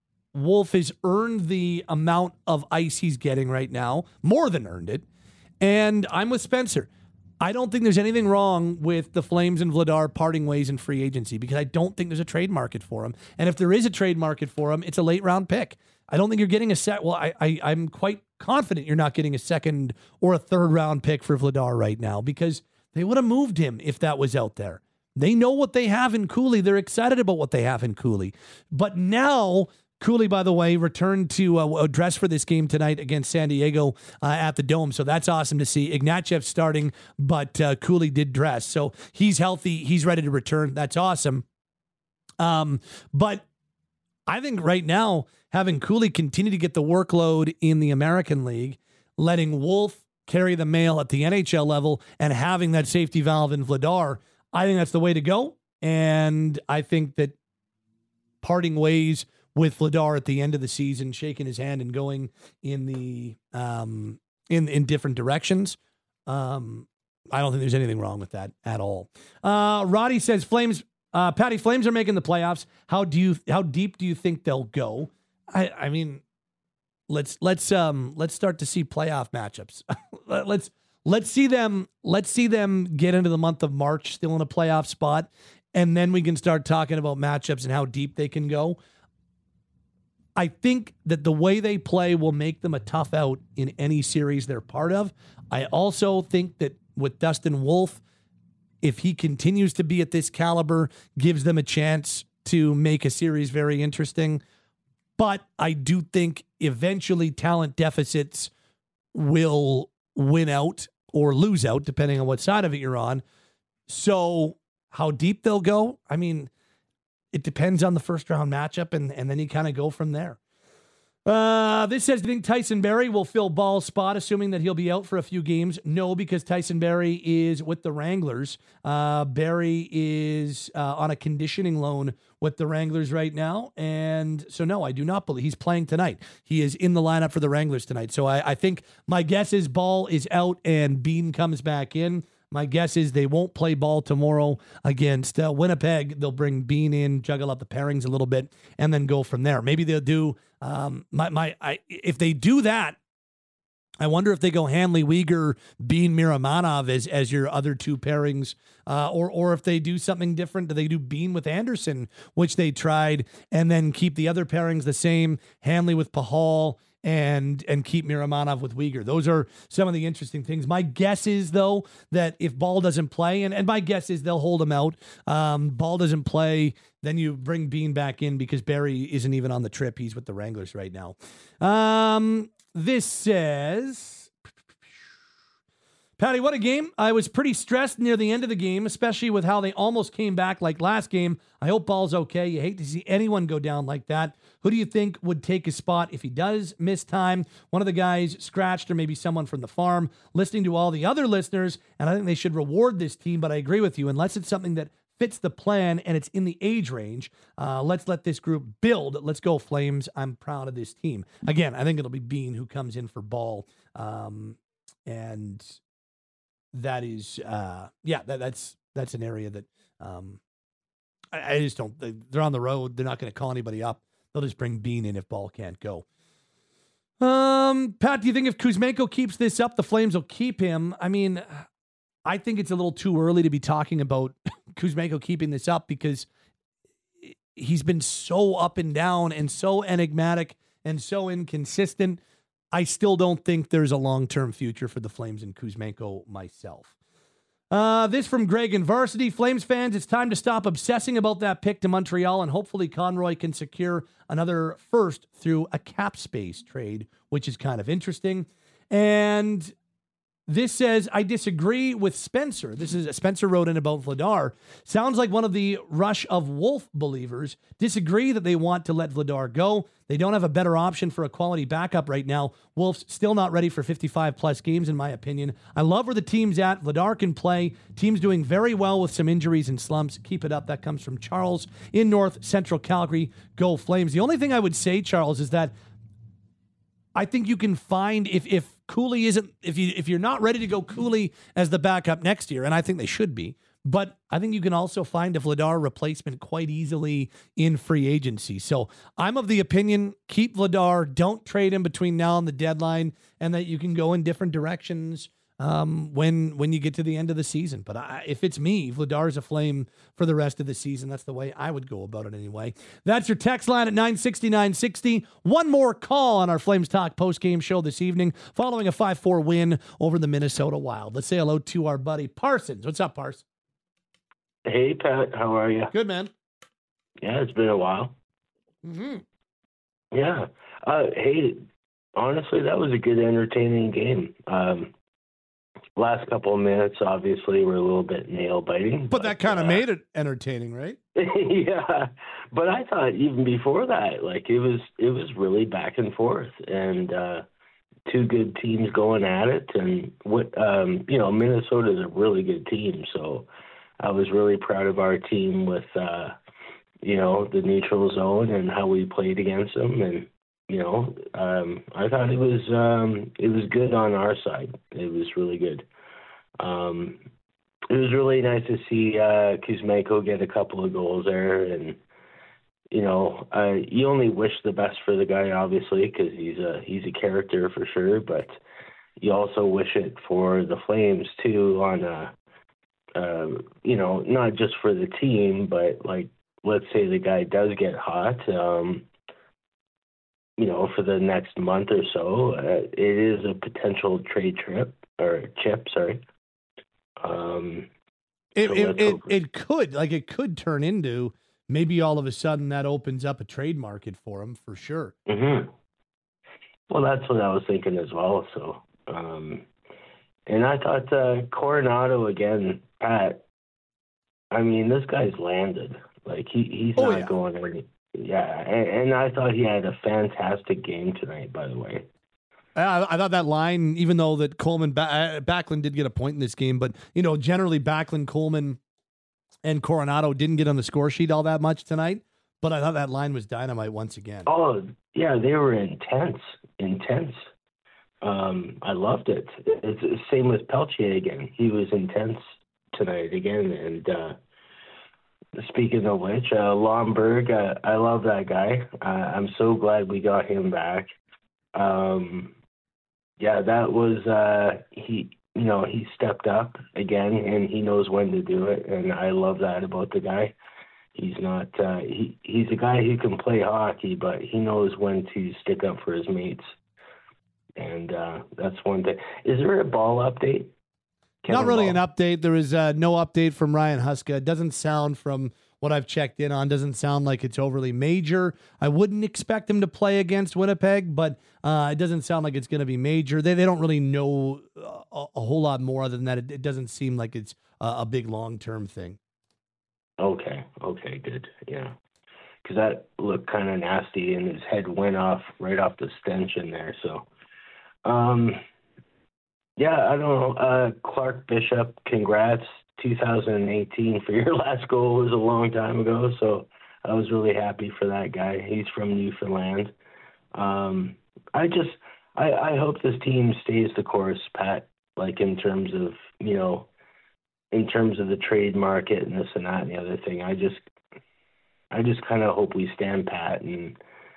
Wolf has earned the amount of ice he's getting right now, more than earned it. And I'm with Spencer. I don't think there's anything wrong with the Flames and Vladar parting ways in free agency because I don't think there's a trade market for him. And if there is a trade market for him, it's a late round pick. I don't think you're getting a set. Well, I, I, I'm quite confident you're not getting a second or a third round pick for Vladar right now because they would have moved him if that was out there. They know what they have in Cooley. They're excited about what they have in Cooley. But now Cooley, by the way, returned to uh, dress for this game tonight against San Diego uh, at the Dome. So that's awesome to see. Ignatieff starting, but uh, Cooley did dress. So he's healthy. He's ready to return. That's awesome. Um, but I think right now, having Cooley continue to get the workload in the American League, letting Wolf carry the mail at the N H L level, and having that safety valve in Vladar, I think that's the way to go. And I think that parting ways with Vladar at the end of the season, shaking his hand and going in the um, in in different directions. Um, I don't think there's anything wrong with that at all. Uh, Roddy says, "Flames, uh, Patty, Flames are making the playoffs. How do you how deep do you think they'll go?" I, I mean, let's let's um let's start to see playoff matchups. let's let's see them let's see them get into the month of March still in a playoff spot, and then we can start talking about matchups and how deep they can go. I think that the way they play will make them a tough out in any series they're part of. I also think that with Dustin Wolf, if he continues to be at this caliber, gives them a chance to make a series very interesting. But I do think eventually talent deficits will win out or lose out, depending on what side of it you're on. So how deep they'll go, I mean, it depends on the first round matchup, and, and then you kind of go from there. Uh, this says, do you think Tyson Barrie will fill Ball's spot, assuming that he'll be out for a few games? No, because Tyson Barrie is with the Wranglers. Uh, Barrie is uh, on a conditioning loan with the Wranglers right now. And so, no, I do not believe he's playing tonight. He is in the lineup for the Wranglers tonight. So I, I think my guess is Ball is out and Bean comes back in. My guess is they won't play Ball tomorrow against uh, Winnipeg. They'll bring Bean in, juggle up the pairings a little bit, and then go from there. Maybe they'll do um, my my. I, if they do that, I wonder if they go Hanley, Weegar, Bean, Miramanov as as your other two pairings, uh, or or if they do something different. Do they do Bean with Anderson, which they tried, and then keep the other pairings the same, Hanley with Pahal, and and keep Miramanov with Weegar? Those are some of the interesting things. My guess is, though, that if Ball doesn't play, and, and my guess is they'll hold him out, um, Ball doesn't play, then you bring Bean back in because Barry isn't even on the trip. He's with the Wranglers right now. Um... This says, Patty, what a game. I was pretty stressed near the end of the game, especially with how they almost came back like last game. I hope Ball's okay. You hate to see anyone go down like that. Who do you think would take his spot if he does miss time? One of the guys scratched, or maybe someone from the farm. Listening to all the other listeners, and I think they should reward this team, but I agree with you. Unless it's something that fits the plan and it's in the age range, uh, let's let this group build. Let's go Flames. I'm proud of this team. Again, I think it'll be Bean who comes in for Ball. Um, and that is, uh, yeah, that, that's that's an area that um, I, I just don't, they, they're on the road. They're not going to call anybody up. They'll just bring Bean in if Ball can't go. Um, Pat, do you think if Kuzmenko keeps this up, the Flames will keep him? I mean, I think it's a little too early to be talking about Kuzmenko keeping this up because he's been so up and down and so enigmatic and so inconsistent. I still don't think there's a long-term future for the Flames and Kuzmenko myself. Uh, this from Greg in Varsity. Flames fans, it's time to stop obsessing about that pick to Montreal, and hopefully Conroy can secure another first through a cap space trade, which is kind of interesting. And this says, I disagree with Spencer. This is Spencer wrote in about Vladar. Sounds like one of the rush of Wolf believers disagree that they want to let Vladar go. They don't have a better option for a quality backup right now. Wolf's still not ready for fifty-five plus games, in my opinion. I love where the team's at. Vladar can play. Team's doing very well with some injuries and slumps. Keep it up. That comes from Charles in North Central Calgary. Go Flames. The only thing I would say, Charles, is that I think you can find if if Cooley isn't if you if you're not ready to go Cooley as the backup next year, and I think they should be, but I think you can also find a Vladar replacement quite easily in free agency. So I'm of the opinion, keep Vladar, don't trade him between now and the deadline, and that you can go in different directions um, when when you get to the end of the season. But I, if it's me, Vladar's a Flame for the rest of the season. That's the way I would go about it anyway. That's your text line at nine sixty, nine sixty. One more call on our Flames Talk post-game show this evening following a five four win over the Minnesota Wild. Let's say hello to our buddy Parsons. What's up, Pars? Hey, Pat. How are you? Good, man. Yeah, it's been a while. Mm-hmm. Yeah. Uh, hey, honestly, that was a good, entertaining game. Um, last couple of minutes, obviously, were a little bit nail-biting. But, but that kind of uh, made it entertaining, right? Yeah. But I thought even before that, like, it was it was really back and forth. And uh, two good teams going at it. And, what um, you know, Minnesota's a really good team, so I was really proud of our team with, uh, you know, the neutral zone and how we played against them. And, you know, um, I thought it was um, it was good on our side. It was really good. Um, it was really nice to see uh, Kuzmenko get a couple of goals there. And, you know, uh, you only wish the best for the guy, obviously, because he's a, he's a character for sure. But you also wish it for the Flames, too, on a, Uh, you know, not just for the team, but like, let's say the guy does get hot, um, you know, for the next month or so, uh, it is a potential trade trip or chip, sorry. Um, it, so it, it, it could, like it could turn into maybe all of a sudden that opens up a trade market for him for sure. Mm-hmm. Well, that's what I was thinking as well. So, um, and I thought uh, Coronado again, Pat, I mean, this guy's landed. Like, he, he's oh, not yeah. going any. Yeah, and, and I thought he had a fantastic game tonight, by the way. I, I thought that line, even though that Coleman, ba- Backlund did get a point in this game, but, you know, generally Backlund, Coleman, and Coronado didn't get on the score sheet all that much tonight, but I thought that line was dynamite once again. Oh, yeah, they were intense, intense. Um, I loved it. It's the same with Peltier again. He was intense tonight again. And uh, speaking of which, uh, Lomberg, uh, I love that guy. Uh, I'm so glad we got him back. Um, yeah, that was uh, he. You know, he stepped up again, and he knows when to do it, and I love that about the guy. He's not uh, he. He's a guy who can play hockey, but he knows when to stick up for his mates, and uh, that's one thing. Is there a Ball update? Kevin Not really Ball? an update. There is uh, no update from Ryan Huska. It doesn't sound, from what I've checked in on, doesn't sound like it's overly major. I wouldn't expect him to play against Winnipeg, but uh, it doesn't sound like it's going to be major. They they don't really know a, a whole lot more other than that. It, it doesn't seem like it's a, a big long-term thing. Okay, okay, good, yeah. Because that looked kind of nasty, and his head went off right off the stanchion there. So, um, yeah, I don't know. Uh, Clark Bishop, congrats. two thousand eighteen for your last goal was a long time ago, so I was really happy for that guy. He's from Newfoundland. Um, I just, I, I hope this team stays the course, Pat, like in terms of, you know, in terms of the trade market and this and that and the other thing. I just, I just kind of hope we stand pat and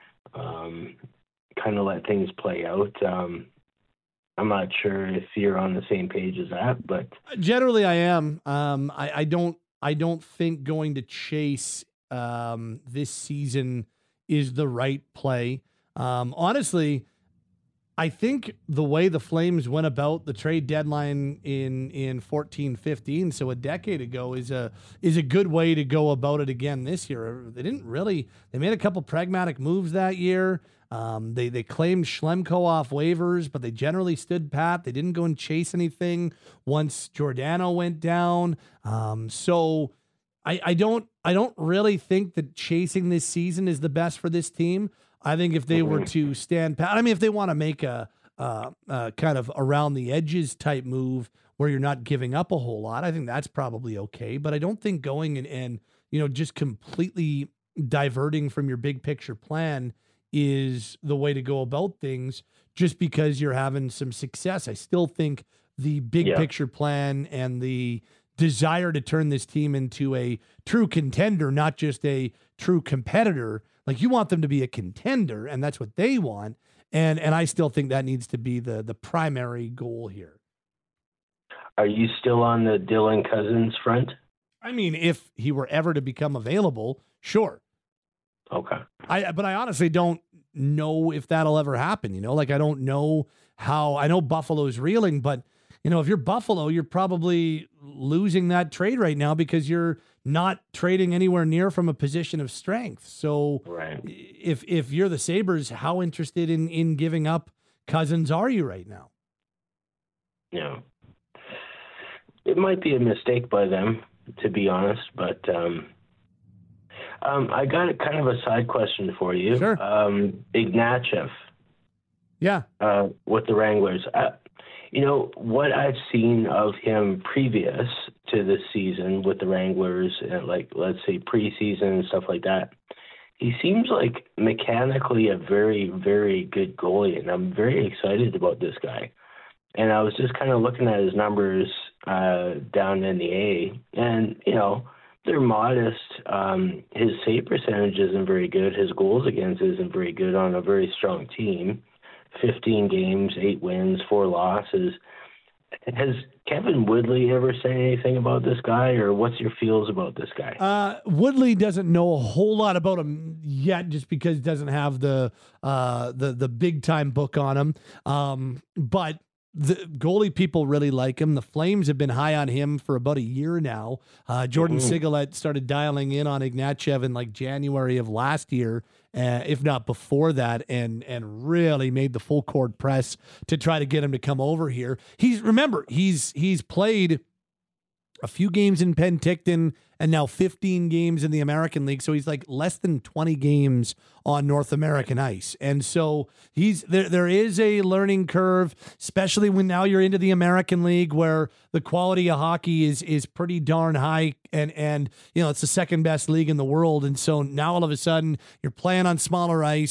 um, kind of let things play out. Um, I'm not sure if you're on the same page as that, but Generally, I am. Um, I, I don't. I don't think going to Chase um, this season is the right play. Um, honestly, I think the way the Flames went about the trade deadline in in fourteen fifteen, so a decade ago, is a is a good way to go about it again this year. They didn't really. They made a couple pragmatic moves that year. Um, they they claimed Schlemko off waivers, but they generally stood pat. They didn't go and chase anything once Giordano went down. Um, so I, I don't I don't really think that chasing this season is the best for this team. I think if they were to stand pat, I mean, if they want to make a uh, uh, kind of around the edges type move where you're not giving up a whole lot, I think that's probably okay. But I don't think going and, and you know just completely diverting from your big picture plan is the way to go about things just because you're having some success. I still think the big Yeah. picture plan and the desire to turn this team into a true contender, not just a true competitor. Like, you want them to be a contender, and that's what they want. And and I still think that needs to be the the primary goal here. are you still on the Dylan Cousins front? I mean, if he were ever to become available, sure. Okay. I but I honestly don't know if that'll ever happen. You know, like I don't know how. I know Buffalo's reeling, but you know, if you're Buffalo, you're probably losing that trade right now because you're not trading anywhere near from a position of strength. So, right. if if you're the Sabres, how interested in in giving up Cousins are you right now? Yeah. It might be a mistake by them, to be honest, but um, um, I got a kind of a side question for you. Sure. Um, Ignatieff. Yeah. Uh, with the Wranglers. Uh, you know, what I've seen of him previous to this season with the Wranglers, and like, let's say preseason and stuff like that, he seems like mechanically a very, very good goalie, and I'm very excited about this guy. And I was just kind of looking at his numbers uh, down in the A, and, you know, they're modest. Um, his save percentage isn't very good. His goals against isn't very good on a very strong team. fifteen games, eight wins, four losses. Has Kevin Woodley ever said anything about this guy, or what's your feels about this guy? Uh, Woodley doesn't know a whole lot about him yet, just because he doesn't have the uh, the the big time book on him. Um, but the goalie people really like him. The Flames have been high on him for about a year now. Uh, Jordan Mm-hmm. Sigalet started dialing in on Ignatieff in like January of last year, uh, if not before that, and and really made the full court press to try to get him to come over here. He's remember he's he's played a few games in Penticton and now fifteen games in the American League. So he's like less than twenty games on North American ice. And so he's there, there is a learning curve, especially when now you're into the American League where the quality of hockey is, is pretty darn high. And, and, you know, it's the second best league in the world. And so now all of a sudden you're playing on smaller ice.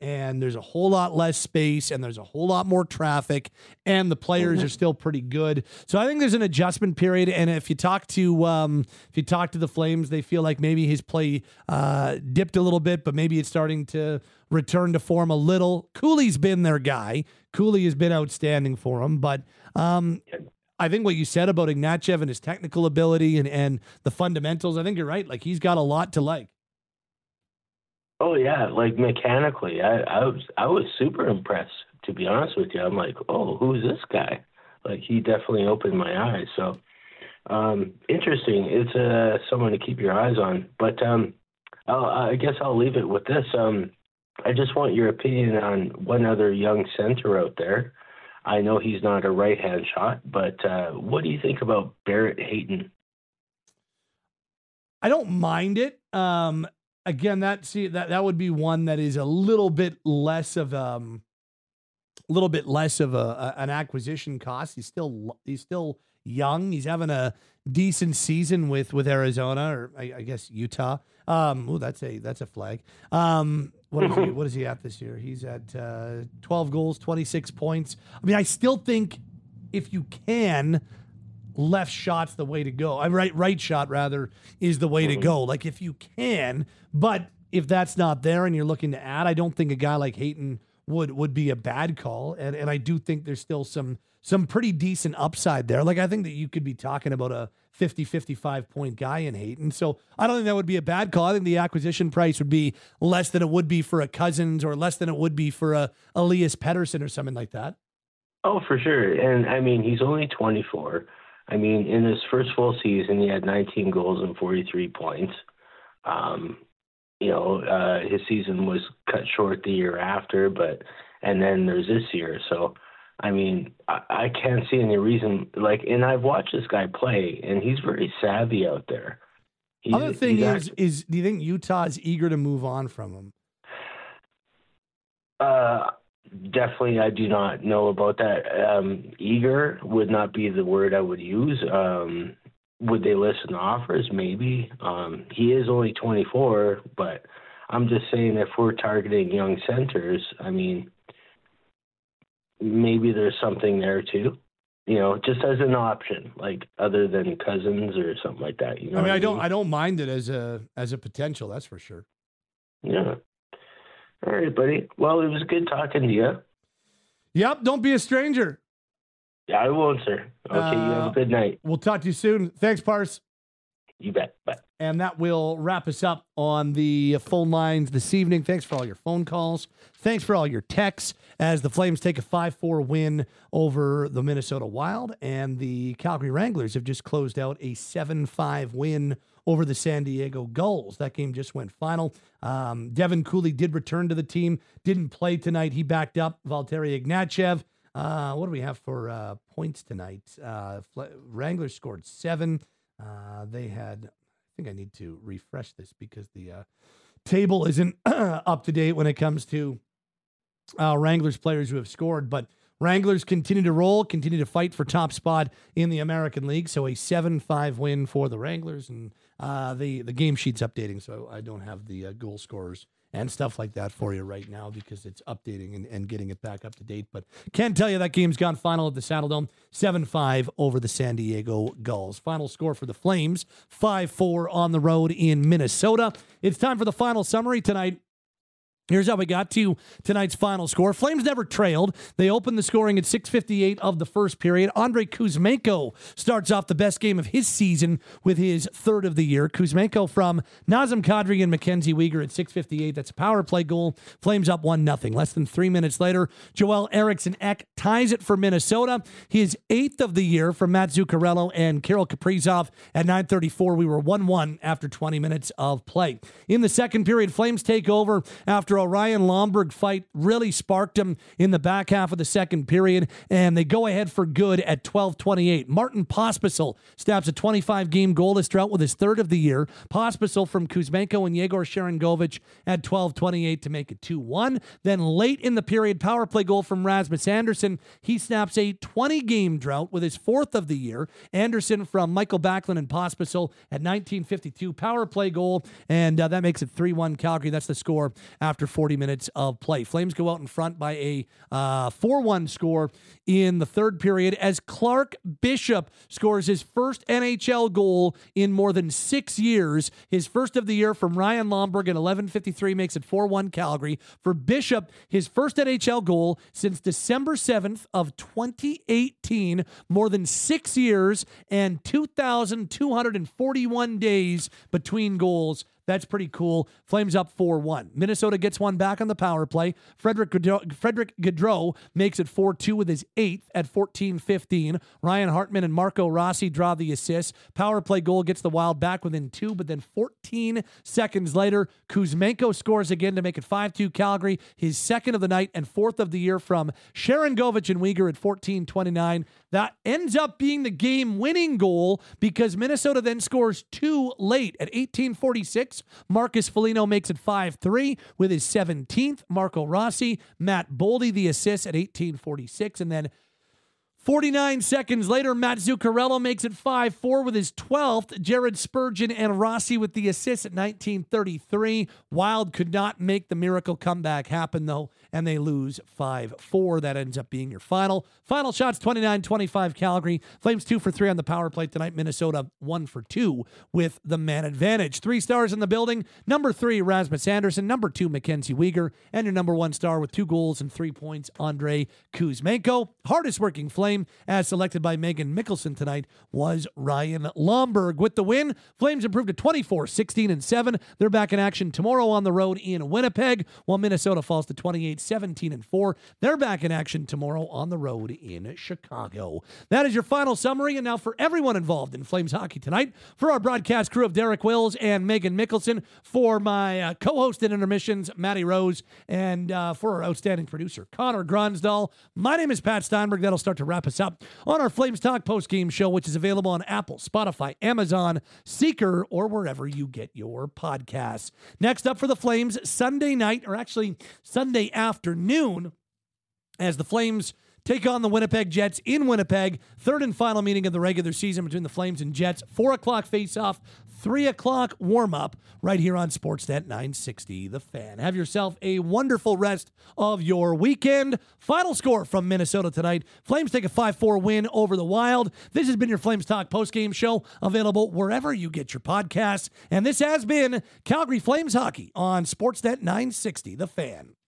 and there's a whole lot less space, and there's a whole lot more traffic, and the players mm-hmm. are still pretty good. So I think there's an adjustment period, and if you talk to um, if you talk to the Flames, they feel like maybe his play uh, dipped a little bit, but maybe it's starting to return to form a little. Cooley's been their guy. Cooley has been outstanding for him, but um, I think what you said about Ignatjev and his technical ability and, and the fundamentals, I think you're right. Like, he's got a lot to like. Oh yeah, like mechanically, I, I was I was super impressed, to be honest with you. I'm like, oh, who's this guy? Like, he definitely opened my eyes. So um, interesting. It's uh, someone to keep your eyes on. But um, I'll, I guess I'll leave it with this. Um, I just want your opinion on one other young center out there. I know he's not a right-hand shot, but uh, what do you think about Barrett Hayton? I don't mind it. Um, Again, that see that that would be one that is a little bit less of um, a little bit less of a, a an acquisition cost. He's still he's still young. He's having a decent season with with Arizona, or I, I guess Utah. Um, oh, that's a that's a flag. Um, what is he? What is he at this year? He's at uh, twelve goals, twenty-six points. I mean, I still think if you can. Left shot's the way to go. I right right shot rather is the way mm-hmm. to go. Like, if you can, but if that's not there and you're looking to add, I don't think a guy like Hayton would would be a bad call. And and I do think there's still some some pretty decent upside there. Like, I think that you could be talking about a fifty, fifty-five point guy in Hayton. So I don't think that would be a bad call. I think the acquisition price would be less than it would be for a Cousins or less than it would be for a Elias Pettersson or something like that. Oh, for sure. And I mean, he's only twenty-four. I mean, in his first full season, he had nineteen goals and forty-three points. Um, you know, uh, his season was cut short the year after, but and then there's this year. So, I mean, I, I can't see any reason. Like, and I've watched this guy play, and he's very savvy out there. He's, Other thing is, actually, is do you think Utah is eager to move on from him? Uh. Definitely, I do not know about that. Um, eager would not be the word I would use. Um, would they listen to offers? Maybe. Um, he is only twenty-four, but I'm just saying if we're targeting young centers, I mean, maybe there's something there too. You know, just as an option, like other than Cousins or something like that. You know, I mean, I, I don't, mean? I don't mind it as a as a potential. That's for sure. Yeah. All right, buddy. Well, it was good talking to you. Yep. Don't be a stranger. Yeah, I won't, sir. Okay, uh, you have a good night. We'll talk to you soon. Thanks, Pars. You bet. Bye. And that will wrap us up on the phone lines this evening. Thanks for all your phone calls. Thanks for all your texts as the Flames take a five four win over the Minnesota Wild. And the Calgary Wranglers have just closed out a seven five win over the San Diego Gulls. That game just went final. Um, Devin Cooley did return to the team, didn't play tonight. He backed up Valtteri Ignatjev. Uh, what do we have for uh, points tonight? Uh, Wranglers scored seven. Uh, they had, I think I need to refresh this because the uh, table isn't up to date when it comes to uh, Wranglers players who have scored, but Wranglers continue to roll, continue to fight for top spot in the American League. So a seven five win for the Wranglers. And uh, the, the game sheet's updating, so I don't have the uh, goal scorers and stuff like that for you right now because it's updating and, and getting it back up to date. But can tell you that game's gone final at the Saddledome, seven five over the San Diego Gulls. Final score for the Flames, five four on the road in Minnesota. It's time for the final summary tonight. Here's how we got to tonight's final score. Flames never trailed. They opened the scoring at six fifty-eight of the first period. Andrei Kuzmenko starts off the best game of his season with his third of the year. Kuzmenko from Nazem Kadri and Mackenzie Weegar at six fifty-eight. That's a power play goal. Flames up one nothing. Less than three minutes later, Joel Eriksson Ek ties it for Minnesota. His eighth of the year from Matt Zuccarello and Kirill Kaprizov at nine thirty-four. We were one one after twenty minutes of play. In the second period, Flames take over after a Ryan Lomberg fight really sparked him in the back half of the second period, and they go ahead for good at twelve twenty-eight. Martin Pospisil stabs a twenty-five game goalless drought with his third of the year. Pospisil from Kuzmenko and Yegor Sharangovich at twelve twenty-eight to make it two one. Then late in the period, power play goal from Rasmus Andersson. He snaps a twenty game drought with his fourth of the year. Andersson from Michael Backlund and Pospisil at nineteen fifty-two. Power play goal, and uh, that makes it three one Calgary. That's the score after after forty minutes of play. Flames go out in front by a uh, four one score in the third period as Clark Bishop scores his first N H L goal in more than six years. His first of the year from Ryan Lomberg at eleven fifty-three makes it four one Calgary. For Bishop, his first N H L goal since December seventh of twenty eighteen, more than six years and two thousand two hundred forty-one days between goals. That's pretty cool. Flames up four one. Minnesota gets one back on the power play. Frederick Gaudreau, Frederick Gaudreau makes it four two with his eighth at fourteen fifteen. Ryan Hartman and Marco Rossi draw the assists. Power play goal gets the Wild back within two, but then fourteen seconds later, Kuzmenko scores again to make it five two Calgary, his second of the night and fourth of the year from Sharon Govich and Uyghur at fourteen twenty-nine. That ends up being the game-winning goal because Minnesota then scores two late at eighteen forty-six. Marcus Foligno makes it five three with his seventeenth. Marco Rossi, Matt Boldy the assist at eighteen forty-six. And then forty-nine seconds later, Matt Zuccarello makes it five four with his twelfth. Jared Spurgeon and Rossi with the assist at nineteen thirty-three. Wild could not make the miracle comeback happen, though, and they lose five four. That ends up being your final. Final shots, twenty-nine twenty-five Calgary. Flames two for three on the power play tonight. Minnesota one for two with the man advantage. Three stars in the building. Number three, Rasmus Anderson. Number two, Mackenzie Weegar. And your number one star with two goals and three points, Andrei Kuzmenko. Hardest working Flame, as selected by Megan Mickelson tonight, was Ryan Lomberg. With the win, Flames improved to twenty-four sixteen and seven. They're back in action tomorrow on the road in Winnipeg, while Minnesota falls to twenty-eight seventeen and four. They're back in action tomorrow on the road in Chicago. That is your final summary, and now for everyone involved in Flames hockey tonight, for our broadcast crew of Derek Wills and Megan Mickelson, for my uh, co-host in Intermissions, Matty Rose, and uh, for our outstanding producer, Connor Gronsdahl. My name is Pat Steinberg. That'll start to wrap us up on our Flames Talk post-game show, which is available on Apple, Spotify, Amazon, Seeker, or wherever you get your podcasts. Next up for the Flames, Sunday night, or actually Sunday afternoon, as the Flames take on the Winnipeg Jets in Winnipeg. Third and final meeting of the regular season between the Flames and Jets. Four o'clock face-off, three o'clock warm-up right here on Sportsnet nine sixty The Fan. Have yourself a wonderful rest of your weekend. Final score from Minnesota tonight. Flames take a five four win over the Wild. This has been your Flames Talk postgame show, available wherever you get your podcasts. And this has been Calgary Flames Hockey on Sportsnet nine sixty The Fan.